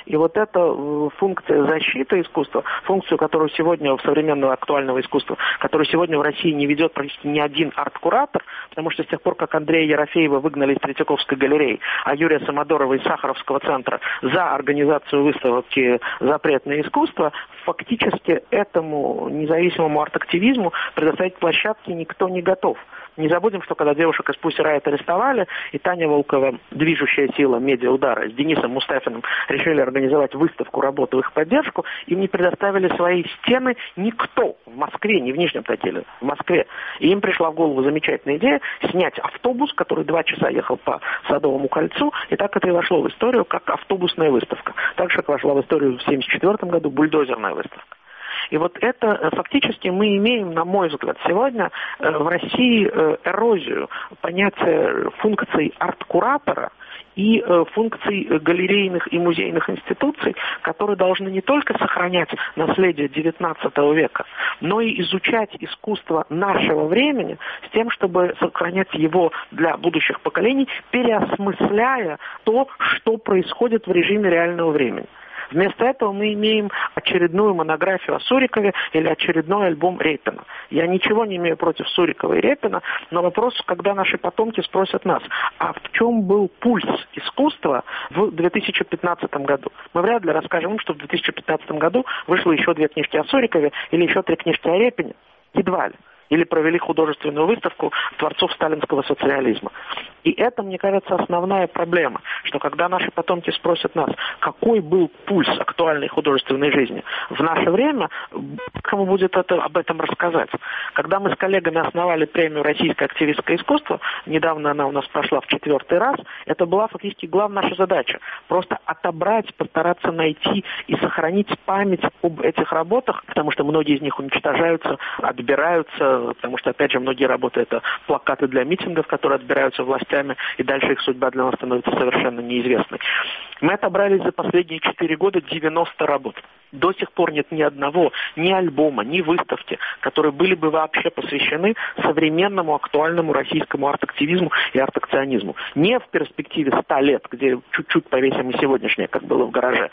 И вот эта функция защиты искусства, функцию, которую сегодня в современного актуального искусства, которую сегодня в России не ведет практически ни один арт-куратор, потому что с тех пор, как Андрея Ерофеева выгнали из Третьяковской галереи, а Юрия Самодорова из Сахаровского центра за организацию выставки «Запретное искусство», фактически этому независимому арт-активизму предоставить площадки никто не готов. Не забудем, что когда девушек из Pussy Riot арестовали, и Таня Волкова, движущая сила медиаудара, с Денисом Мустафиным решили организовать выставку работы в их поддержку, им не предоставили свои стены никто в Москве, не в Нижнем Тагиле, в Москве. И им пришла в голову замечательная идея снять автобус, который 2 часа ехал по Садовому кольцу, и так это и вошло в историю как автобусная выставка. Так же, как вошла в историю в 1974 году бульдозерная выставка. И вот это фактически мы имеем, на мой взгляд, сегодня в России эрозию понятия функций арт-куратора и функций галерейных и музейных институций, которые должны не только сохранять наследие XIX века, но и изучать искусство нашего времени с тем, чтобы сохранять его для будущих поколений, переосмысляя то, что происходит в режиме реального времени. Вместо этого мы имеем очередную монографию о Сурикове или очередной альбом Репина. Я ничего не имею против Сурикова и Репина, но вопрос, когда наши потомки спросят нас, а в чем был пульс искусства в 2015 году? Мы вряд ли расскажем им, что в 2015 году вышло еще 2 книжки о Сурикове или еще 3 книжки о Репине. Едва ли. Или провели художественную выставку творцов сталинского социализма. И это, мне кажется, основная проблема, что когда наши потомки спросят нас, какой был пульс актуальной художественной жизни в наше время, кому будет об этом рассказать. Когда мы с коллегами основали премию «Российское активистское искусство», недавно она у нас прошла в 4-й раз, это была фактически главная наша задача. Просто отобрать, постараться найти и сохранить память об этих работах, потому что многие из них уничтожаются, отбираются, потому что, опять же, многие работы — это плакаты для митингов, которые отбираются властями, и дальше их судьба для нас становится совершенно неизвестной. Мы отобрали за последние 4 года 90 работ. До сих пор нет ни одного, ни альбома, ни выставки, которые были бы вообще посвящены современному актуальному российскому арт-активизму и арт-акционизму. Не в перспективе 100 лет, где чуть-чуть повесим и сегодняшнее, как было в гараже,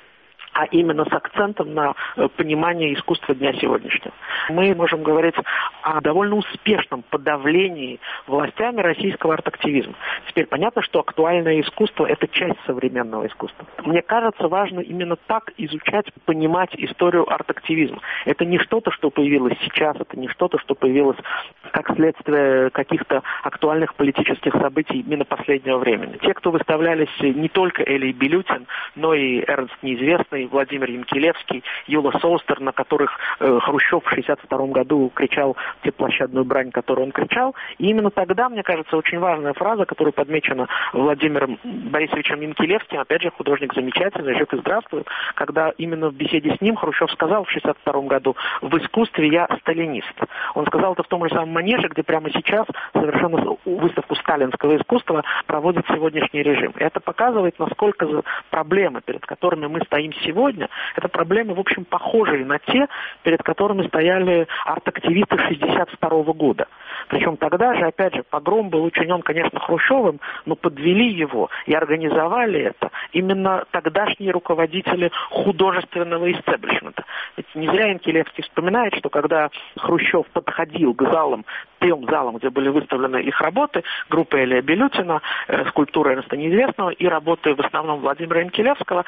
а именно с акцентом на понимание искусства дня сегодняшнего. Мы можем говорить о довольно успешном подавлении властями российского арт-активизма. Теперь понятно, что актуальное искусство – это часть современного искусства. Мне кажется, важно именно так изучать, понимать историю арт-активизма. Это не что-то, что появилось сейчас, это не что-то, что появилось как следствие каких-то актуальных политических событий именно последнего времени. Те, кто выставлялись, не только Элий Белютин, но и Эрнст Неизвестный, Владимир Янкилевский, Юла Солстер, на которых Хрущев в 1962 году кричал те площадную брань, которую он кричал. И именно тогда, мне кажется, очень важная фраза, которая подмечена Владимиром Борисовичем Янкилевским, опять же, художник замечательный, жив и здравствует, когда именно в беседе с ним Хрущев сказал в 1962 году: «В искусстве я сталинист». Он сказал это в том же самом манеже, где прямо сейчас совершенно выставку сталинского искусства проводит сегодняшний режим. И это показывает, насколько проблемы, перед которыми мы стоим сегодня, это проблемы, в общем, похожие на те, перед которыми стояли арт-активисты 1962 года. Причем тогда же, опять же, погром был учинен, конечно, Хрущевым, но подвели его и организовали это именно тогдашние руководители художественного истеблишмента. Ведь не зря Янкилевский вспоминает, что когда Хрущев подходил к залам, 3 залам, где были выставлены их работы, группы Элия Белютина, скульптуры Эрнста Неизвестного и работы в основном Владимира Янкилевского,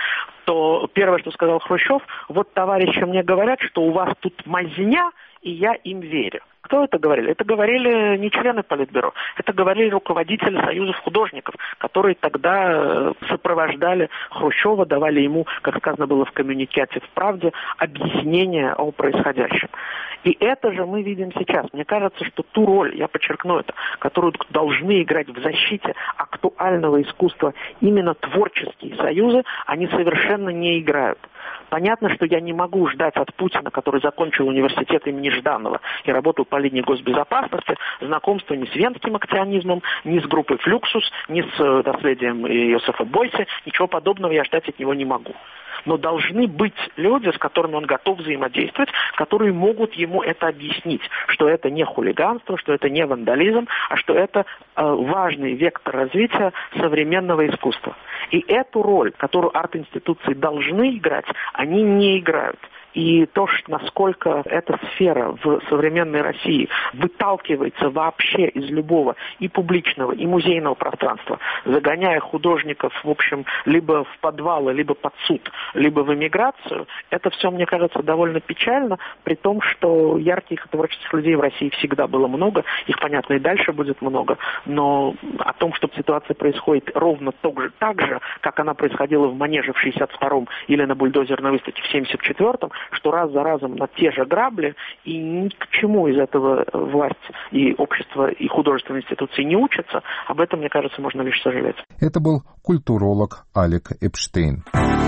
то первое, что сказал Хрущев: вот товарищи мне говорят, что у вас тут мазня, и я им верю. Кто это говорили? Это говорили не члены Политбюро, это говорили руководители союзов художников, которые тогда сопровождали Хрущева, давали ему, как сказано было в коммюникате в «Правде», объяснение о происходящем. И это же мы видим сейчас. Мне кажется, что ту роль, я подчеркну это, которую должны играть в защите актуального искусства именно творческие союзы, они совершенно не играют. Понятно, что я не могу ждать от Путина, который закончил университет имени Жданова и работал по линии госбезопасности, знакомства ни с венским акционизмом, ни с группой «Флюксус», ни с наследием Иосифа Бойсе. Ничего подобного я ждать от него не могу. но должны быть люди, с которыми он готов взаимодействовать, которые могут ему это объяснить, что это не хулиганство, что это не вандализм, а что это важный вектор развития современного искусства. И эту роль, которую арт-институции должны играть, они не играют. И то, насколько эта сфера в современной России выталкивается вообще из любого и публичного, и музейного пространства, загоняя художников, в общем, либо в подвалы, либо под суд, либо в эмиграцию, это все, мне кажется, довольно печально, при том, что ярких творческих людей в России всегда было много, их, понятно, и дальше будет много, но о том, что ситуация происходит ровно так же, как она происходила в Манеже в 62-м или на бульдозерной выставке в 74-м, что раз за разом на те же грабли, и ни к чему из этого власть и общество, и художественные институции не учатся, об этом, мне кажется, можно лишь сожалеть. Это был культуролог Алек Эпштейн.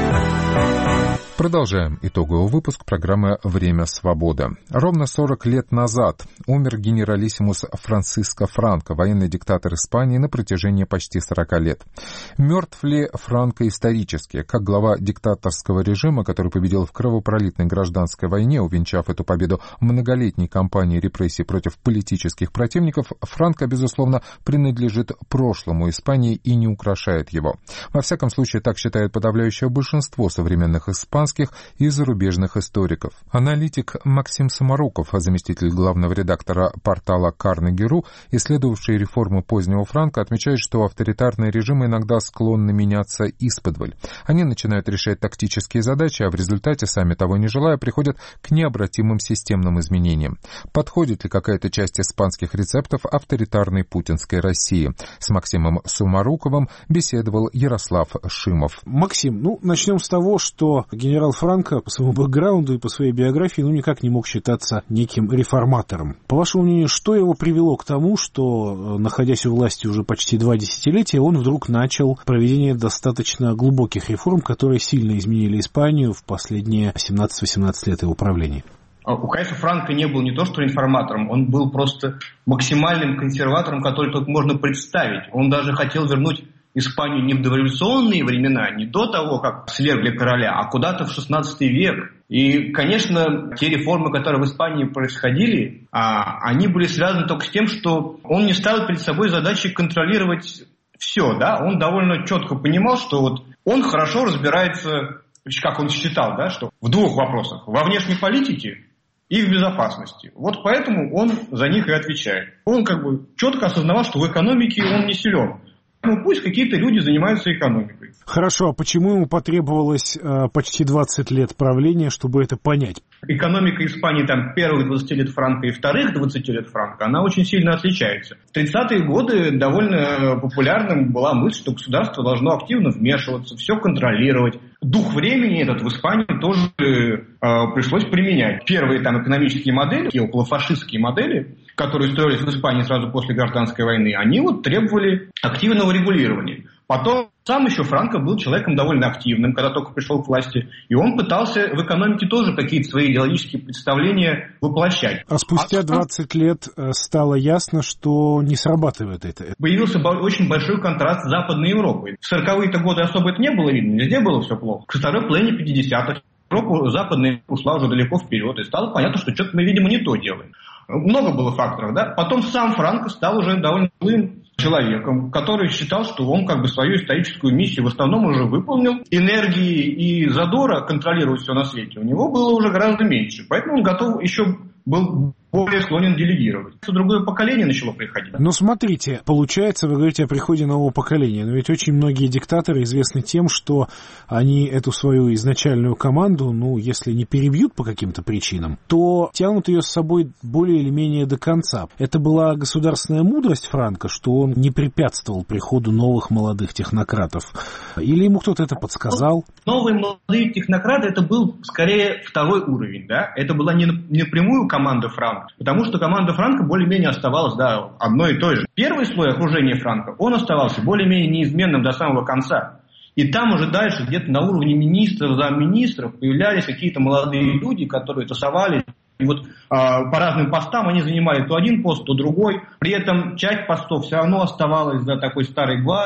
Продолжаем итоговый выпуск программы «Время свободы». Ровно 40 лет назад умер генералиссимус Франциско Франко, военный диктатор Испании на протяжении почти 40 лет. Мертв ли Франко исторически? Как глава диктаторского режима, который победил в кровопролитной гражданской войне, увенчав эту победу многолетней кампанией репрессий против политических противников, Франко, безусловно, принадлежит прошлому Испании и не украшает его. Во всяком случае, так считает подавляющее большинство современных испанцев и зарубежных историков. Аналитик Максим Самаруков, заместитель главного редактора портала Carnegie.ru, исследовавший реформы позднего Франко, отмечает, что авторитарные режимы иногда склонны меняться исподволь. Они начинают решать тактические задачи, а в результате, сами того не желая, приходят к необратимым системным изменениям. Подходит ли какая-то часть испанских рецептов авторитарной путинской России? С Максимом Самаруковым беседовал Ярослав Шимов. Максим, начнем с того, что генерал Франко по своему бэкграунду и по своей биографии никак не мог считаться неким реформатором. По вашему мнению, что его привело к тому, что, находясь у власти уже почти 2 десятилетия, он вдруг начал проведение достаточно глубоких реформ, которые сильно изменили Испанию в последние 17-18 лет его правления? У Кайфа Франко не был не то что реформатором, он был просто максимальным консерватором, который только можно представить. Он даже хотел вернуть Испанию не в дореволюционные времена, не до того, как свергли короля, а куда-то в XVI век. И, конечно, те реформы, которые в Испании происходили, они были связаны только с тем, что он не ставил перед собой задачи контролировать все. Да? Он довольно четко понимал, что он хорошо разбирается, как он считал, что в 2 вопросах. Во внешней политике и в безопасности. Поэтому он за них и отвечает. Он четко осознавал, что в экономике он не силен. Пусть какие-то люди занимаются экономикой. Хорошо, а почему ему потребовалось почти 20 лет правления, чтобы это понять? Экономика Испании первых 20 лет Франко и вторых 20 лет Франко, она очень сильно отличается. В 30-е годы довольно популярным была мысль, что государство должно активно вмешиваться, все контролировать. Дух времени этот в Испании тоже пришлось применять. Первые экономические модели, околофашистские модели, которые строились в Испании сразу после гражданской войны, они требовали активного регулирования. Потом сам еще Франко был человеком довольно активным, когда только пришел к власти, и он пытался в экономике тоже какие-то свои идеологические представления воплощать. А спустя 20 лет стало ясно, что не срабатывает это. Появился очень большой контраст с Западной Европой. В 40-е годы особо это не было видно, везде было все плохо. К второй половине 50-х Западная ушла уже далеко вперед, и стало понятно, что что-то мы, видимо, не то делаем. Много было факторов, да. Потом сам Франко стал уже довольно злым человеком, который считал, что он свою историческую миссию в основном уже выполнил. Энергии и задора контролировать все на свете у него было уже гораздо меньше. Поэтому он готов еще был более склонен делегировать. Другое поколение начало приходить. Но смотрите, получается, вы говорите о приходе нового поколения, но ведь очень многие диктаторы известны тем, что они эту свою изначальную команду, если не перебьют по каким-то причинам, то тянут ее с собой более или менее до конца. Это была государственная мудрость Франко, что он не препятствовал приходу новых молодых технократов? Или ему кто-то это подсказал? Новые молодые технократы, это был скорее второй уровень, да? Это была не напрямую команда Франко, потому что команда Франко более-менее оставалась, одной и той же. Первый слой окружения Франко, он оставался более-менее неизменным до самого конца. И там уже дальше, где-то на уровне министров, замминистров, появлялись какие-то молодые люди, которые тусовались. И по разным постам они занимали то один пост, то другой. При этом часть постов все равно оставалась за такой старой гвардией.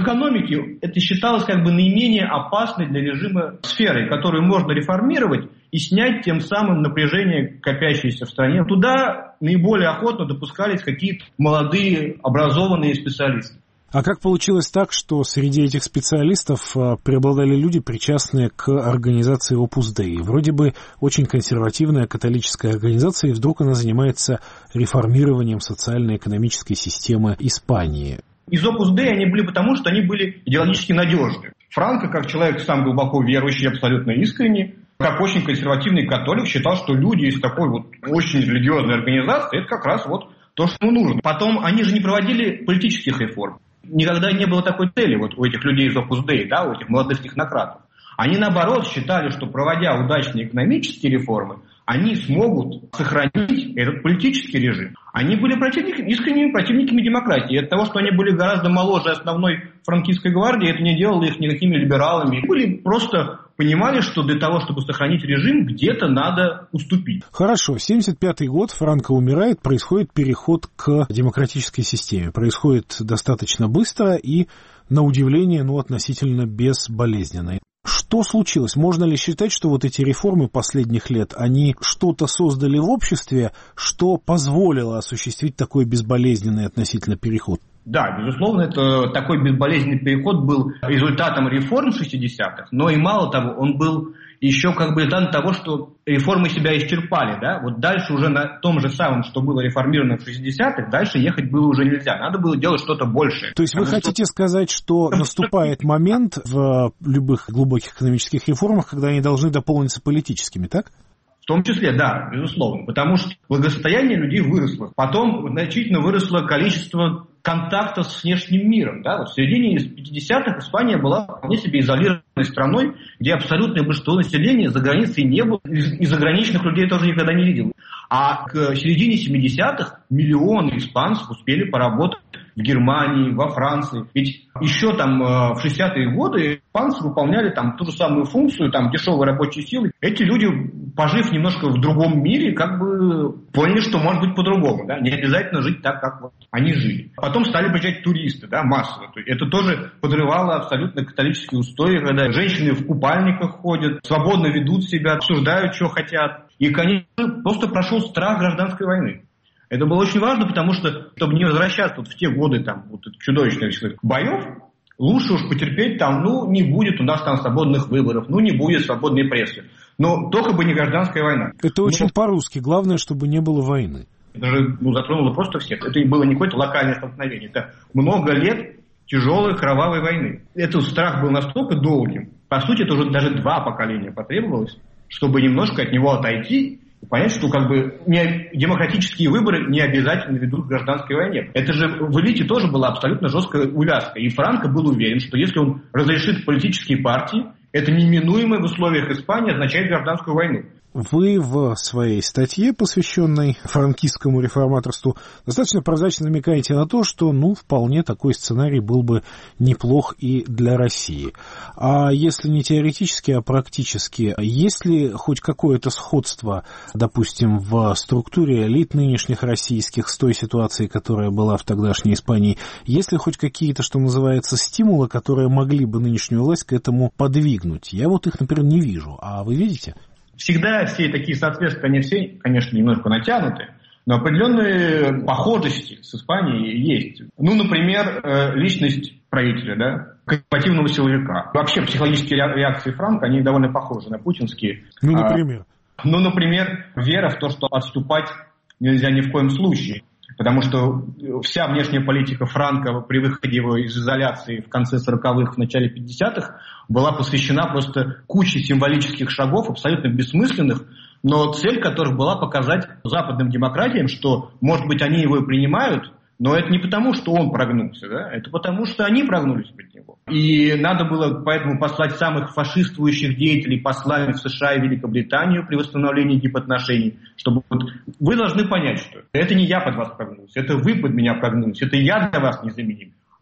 экономике это считалось как бы наименее опасной для режима сферой, которую можно реформировать и снять тем самым напряжение, копящееся в стране. Туда наиболее охотно допускались какие-то молодые, образованные специалисты. А как получилось так, что среди этих специалистов преобладали люди, причастные к организации Opus Dei? Вроде бы очень консервативная католическая организация, и вдруг она занимается реформированием социально-экономической системы Испании. Из Opus Dei они были потому, что они были идеологически надежны. Франко, как человек сам глубоко верующий, абсолютно искренний, как очень консервативный католик, считал, что люди из такой вот очень религиозной организации, это как раз вот то, что ему нужно. Потом, они же не проводили политических реформ. Никогда не было такой цели вот у этих людей из Opus Dei, да, у этих молодых технократов. Они, наоборот, считали, что, проводя удачные экономические реформы, они смогут сохранить этот политический режим. Они были искренними противниками демократии. И от того, что они были гораздо моложе основной франкистской гвардии, это не делало их никакими либералами. Были просто понимали, что для того, чтобы сохранить режим, где-то надо уступить. Хорошо, 1975 год, Франко умирает, происходит переход к демократической системе. Происходит достаточно быстро и, на удивление, относительно безболезненно. Что случилось? Можно ли считать, что вот эти реформы последних лет, они что-то создали в обществе, что позволило осуществить такой безболезненный относительно переход? Да, безусловно, это такой безболезненный переход был результатом реформ 60-х, но и мало того, он был еще как бы результатом того, что реформы себя исчерпали, да, вот дальше уже на том же самом, что было реформировано в 60-х, дальше ехать было уже нельзя, надо было делать что-то большее. То есть вы хотите сказать, что наступает момент в любых глубоких экономических реформах, когда они должны дополниться политическими, так? В том числе, да, безусловно, потому что благосостояние людей выросло. Потом значительно выросло количество контактов с внешним миром. Да? Вот в середине 50-х Испания была вполне себе изолированной страной, где абсолютное большинство населения за границей не было, и заграничных людей тоже никогда не видел. А к середине 70-х миллионы испанцев успели поработать в Германии, во Франции. Ведь еще там в 60-е годы испанцы выполняли там ту же самую функцию, там дешевой рабочей силы. Эти люди, пожив немножко в другом мире, как бы поняли, что может быть по-другому. Да? Не обязательно жить так, как вот они жили. Потом стали приезжать туристы, да, массово. Это тоже подрывало абсолютно католические устои, когда женщины в купальниках ходят, свободно ведут себя, обсуждают, что хотят. И, конечно, просто прошел страх гражданской войны. Это было очень важно, потому что, чтобы не возвращаться вот в те годы там, вот, чудовищных боев, лучше уж потерпеть там, не будет у нас там свободных выборов, не будет свободной прессы. Но только бы не гражданская война. Это очень по-русски. Главное, чтобы не было войны. Это же затронуло просто всех. Это было не какое-то локальное столкновение. Это много лет тяжелой кровавой войны. Этот страх был настолько долгим. По сути, это уже даже 2 поколения потребовалось, чтобы немножко от него отойти и понять, что как бы демократические выборы не обязательно ведут к гражданской войне. Это же в элите тоже была абсолютно жесткая увязка. И Франко был уверен, что если он разрешит политические партии, это неминуемо в условиях Испании означает гражданскую войну. Вы в своей статье, посвященной франкистскому реформаторству, достаточно прозрачно намекаете на то, что, вполне такой сценарий был бы неплох и для России. А если не теоретически, а практически, есть ли хоть какое-то сходство, допустим, в структуре элит нынешних российских с той ситуацией, которая была в тогдашней Испании? Есть ли хоть какие-то, что называется, стимулы, которые могли бы нынешнюю власть к этому подвигнуть? Я вот их, например, не вижу. А вы видите? Всегда все такие соответствия, они все, конечно, немножко натянуты, но определенные похожести с Испанией есть. Например, личность правителя, да, консервативного силовика. Вообще психологические реакции Франко, они довольно похожи на путинские. Например? Например, вера в то, что отступать нельзя ни в коем случае. Потому что вся внешняя политика Франко при выходе его из изоляции в конце 40-х, в начале 50-х была посвящена просто куче символических шагов, абсолютно бессмысленных, но цель которых была показать западным демократиям, что, может быть, они его и принимают, но это не потому, что он прогнулся, да? Это потому, что они прогнулись под него. И надо было поэтому послать самых фашистующих деятелей послами в США и Великобританию при восстановлении дипотношений, чтобы вы должны понять, что это не я под вас прогнулся, это вы под меня прогнулись, это я для вас незаменим.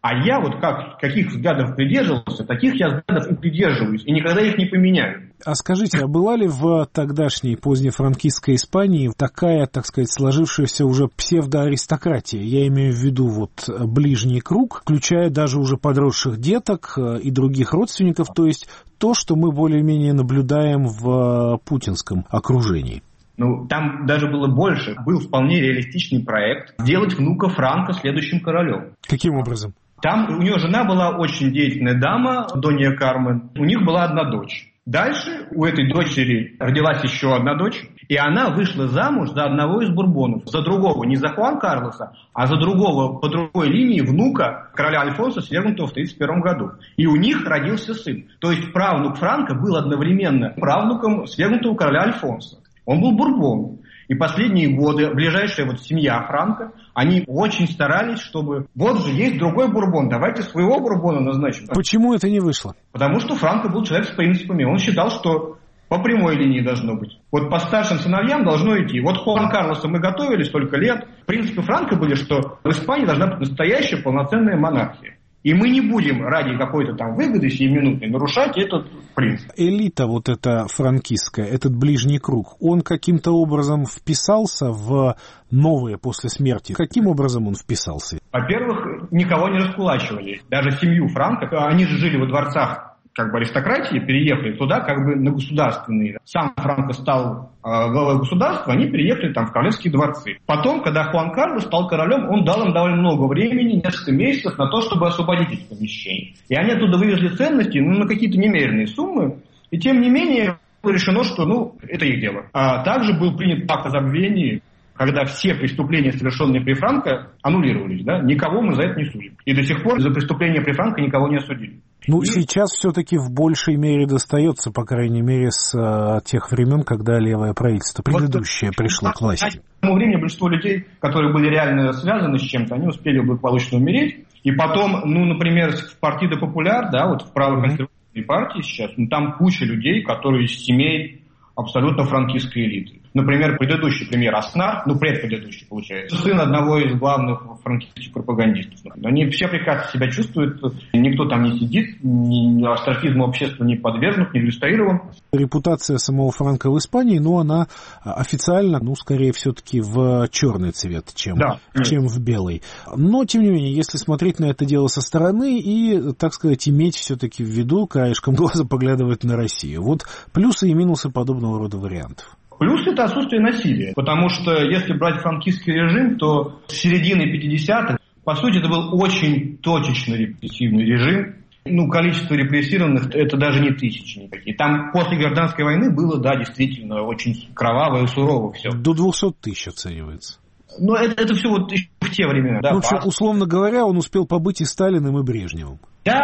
А я вот каких взглядов придерживался, таких я взглядов и придерживаюсь, и никогда их не поменяю. А скажите, а была ли в тогдашней позднефранкистской Испании такая, так сказать, сложившаяся уже псевдоаристократия? Я имею в виду вот ближний круг, включая даже уже подросших деток и других родственников, то есть то, что мы более-менее наблюдаем в путинском окружении. Ну, там даже было больше. Был вполне реалистичный проект сделать внука Франко следующим королем. Каким образом? Там у нее жена была очень деятельная дама, Донья Кармен. У них была одна дочь. Дальше у этой дочери родилась еще одна дочь, и она вышла замуж за одного из бурбонов. За другого, не за Хуан Карлоса, а за другого, по другой линии, внука короля Альфонса, свергнутого в 1931 году. И у них родился сын. То есть правнук Франко был одновременно правнуком свергнутого короля Альфонса. Он был бурбон. И последние годы ближайшая вот семья Франко, они очень старались, чтобы вот же есть другой бурбон, давайте своего бурбона назначим. Почему это не вышло? Потому что Франко был человек с принципами. Он считал, что по прямой линии должно быть. Вот по старшим сыновьям должно идти. Вот Хуан Карлоса мы готовили столько лет. Принципы Франко были, что в Испании должна быть настоящая полноценная монархия. И мы не будем ради какой-то там выгоды сиюминутной нарушать этот принцип. Элита вот эта франкистская, этот ближний круг, он каким-то образом вписался в новое после смерти? Каким образом он вписался? Во-первых, никого не раскулачивали. Даже семью Франко, они же жили во дворцах как бы аристократии, переехали туда как бы на государственные. Сам Франко стал главой государства, они переехали там в королевские дворцы. Потом, когда Хуан Карлос стал королем, он дал им довольно много времени, несколько месяцев на то, чтобы освободить эти помещения. И они оттуда вывезли ценности на какие-то немеренные суммы. И тем не менее было решено, что это их дело. А также был принят акт о забвении, когда все преступления, совершенные при Франко, аннулировались. Да? Никого мы за это не судим. И до сих пор за преступления при Франко никого не осудили. Сейчас все-таки в большей мере достается, по крайней мере, с тех времен, когда левое правительство предыдущее пришло к власти. К тому времени большинство людей, которые были реально связаны с чем-то, они успели благополучно умереть. И потом, например, в Партидо Популяр, да, вот в правой консервативной партии сейчас, там куча людей, которые из семей абсолютно франкистской элиты. Например, предыдущий премьер Аснар, предпредыдущий, получается, сын одного из главных франкистских пропагандистов. Они все прекрасно себя чувствуют, никто там не сидит, острофизму общества не подвергнут, не иллюстрирован. Репутация самого Франко в Испании, она официально, скорее все-таки в черный цвет, чем в белый. Но, тем не менее, если смотреть на это дело со стороны и, так сказать, иметь все-таки в виду, краешком глаза поглядывать на Россию. Вот плюсы и минусы подобного рода вариантов. Плюс это отсутствие насилия, потому что если брать франкистский режим, то с середины 50-х, по сути, это был очень точечно репрессивный режим. Количество репрессированных, это даже не тысячи никакие. Там после гражданской войны было, действительно, очень кроваво и сурово все. До 200 тысяч оценивается. Это все вот еще в те времена. Да, условно говоря, он успел побыть и Сталиным, и Брежневым. Да.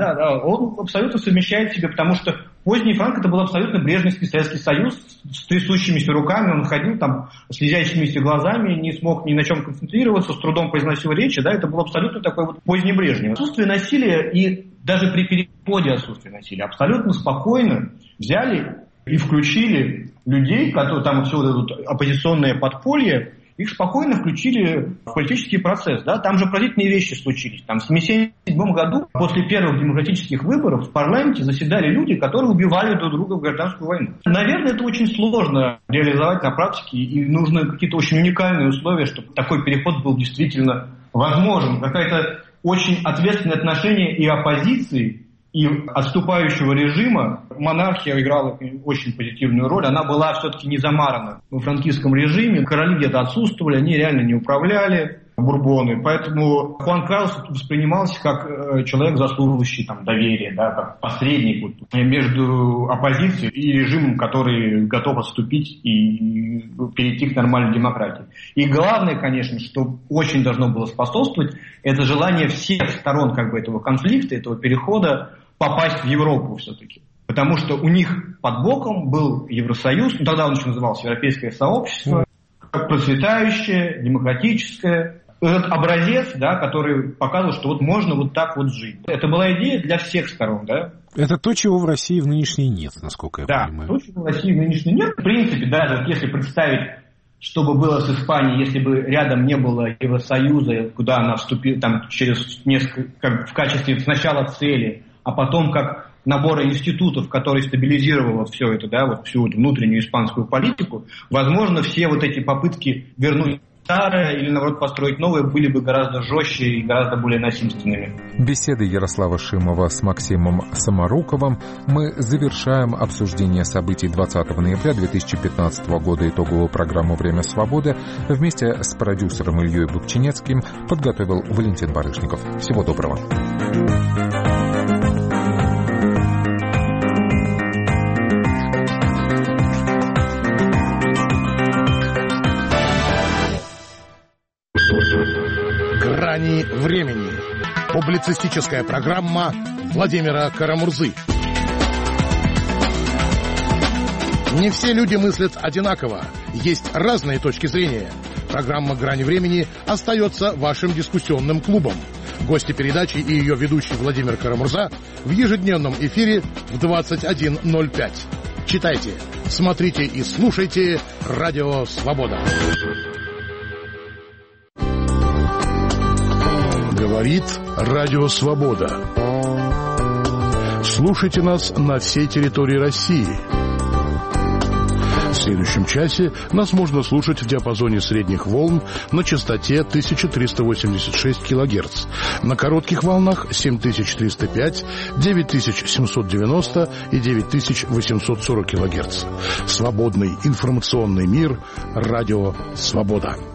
Он абсолютно совмещает в себе, потому что поздний Франко это был абсолютно брежневский Советский Союз с трясущимися руками, он ходил там с слезящимися глазами, не смог ни на чем концентрироваться, с трудом произносил речи, это был абсолютно такой вот поздний Брежнев. Отсутствие насилия и даже при переходе отсутствия насилия абсолютно спокойно взяли и включили людей, которые там все вот это оппозиционное подполье, их спокойно включили в политический процесс. Да? Там же поразительные вещи случились. В 1977 году, после первых демократических выборов, в парламенте заседали люди, которые убивали друг друга в гражданскую войну. Наверное, это очень сложно реализовать на практике, и нужны какие-то очень уникальные условия, чтобы такой переход был действительно возможен. Какое-то очень ответственное отношение и оппозиции, и отступающего режима. Монархия играла очень позитивную роль. Она была все-таки не замарана во франкистском режиме. Короли где-то отсутствовали, они реально не управляли, бурбоны. Поэтому Хуан Карлос воспринимался как человек, заслуживающий доверия, как посредник между оппозицией и режимом, который готов отступить и перейти к нормальной демократии. И главное, конечно, что очень должно было способствовать, это желание всех сторон этого конфликта, этого перехода попасть в Европу все-таки. Потому что у них под боком был Евросоюз, тогда он еще назывался Европейское сообщество, процветающее, демократическое. Этот образец, который показывал, что можно вот так вот жить. Это была идея для всех сторон, да? Это то, чего в России в нынешней нет, насколько я понимаю. Да, то, чего в России в нынешней нет. В принципе, даже если представить что бы было с Испанией, если бы рядом не было Евросоюза, куда она вступила там, через несколько, как, в качестве сначала цели, а потом как набора институтов, который стабилизировал вот все это, да, вот всю эту внутреннюю испанскую политику, возможно, все вот эти попытки вернуть старое или, наоборот, построить новое были бы гораздо жестче и гораздо более насильственными. Беседы Ярослава Шимова с Максимом Самаруковым мы завершаем обсуждение событий 20 ноября 2015 года. Итоговую программу «Время свободы» вместе с продюсером Ильей Бобчинецким подготовил Валентин Барышников. Всего доброго. «Грани времени». Публицистическая программа Владимира Карамурзы. Не все люди мыслят одинаково. Есть разные точки зрения. Программа «Грани времени» остается вашим дискуссионным клубом. Гости передачи и ее ведущий Владимир Карамурза в ежедневном эфире в 21:05. Читайте, смотрите и слушайте «Радио Свобода». Говорит Радио Свобода. Слушайте нас на всей территории России. В следующем часе нас можно слушать в диапазоне средних волн на частоте 1386 кГц, на коротких волнах 7305, 9790 и 9840 кГц. Свободный информационный мир. Радио Свобода.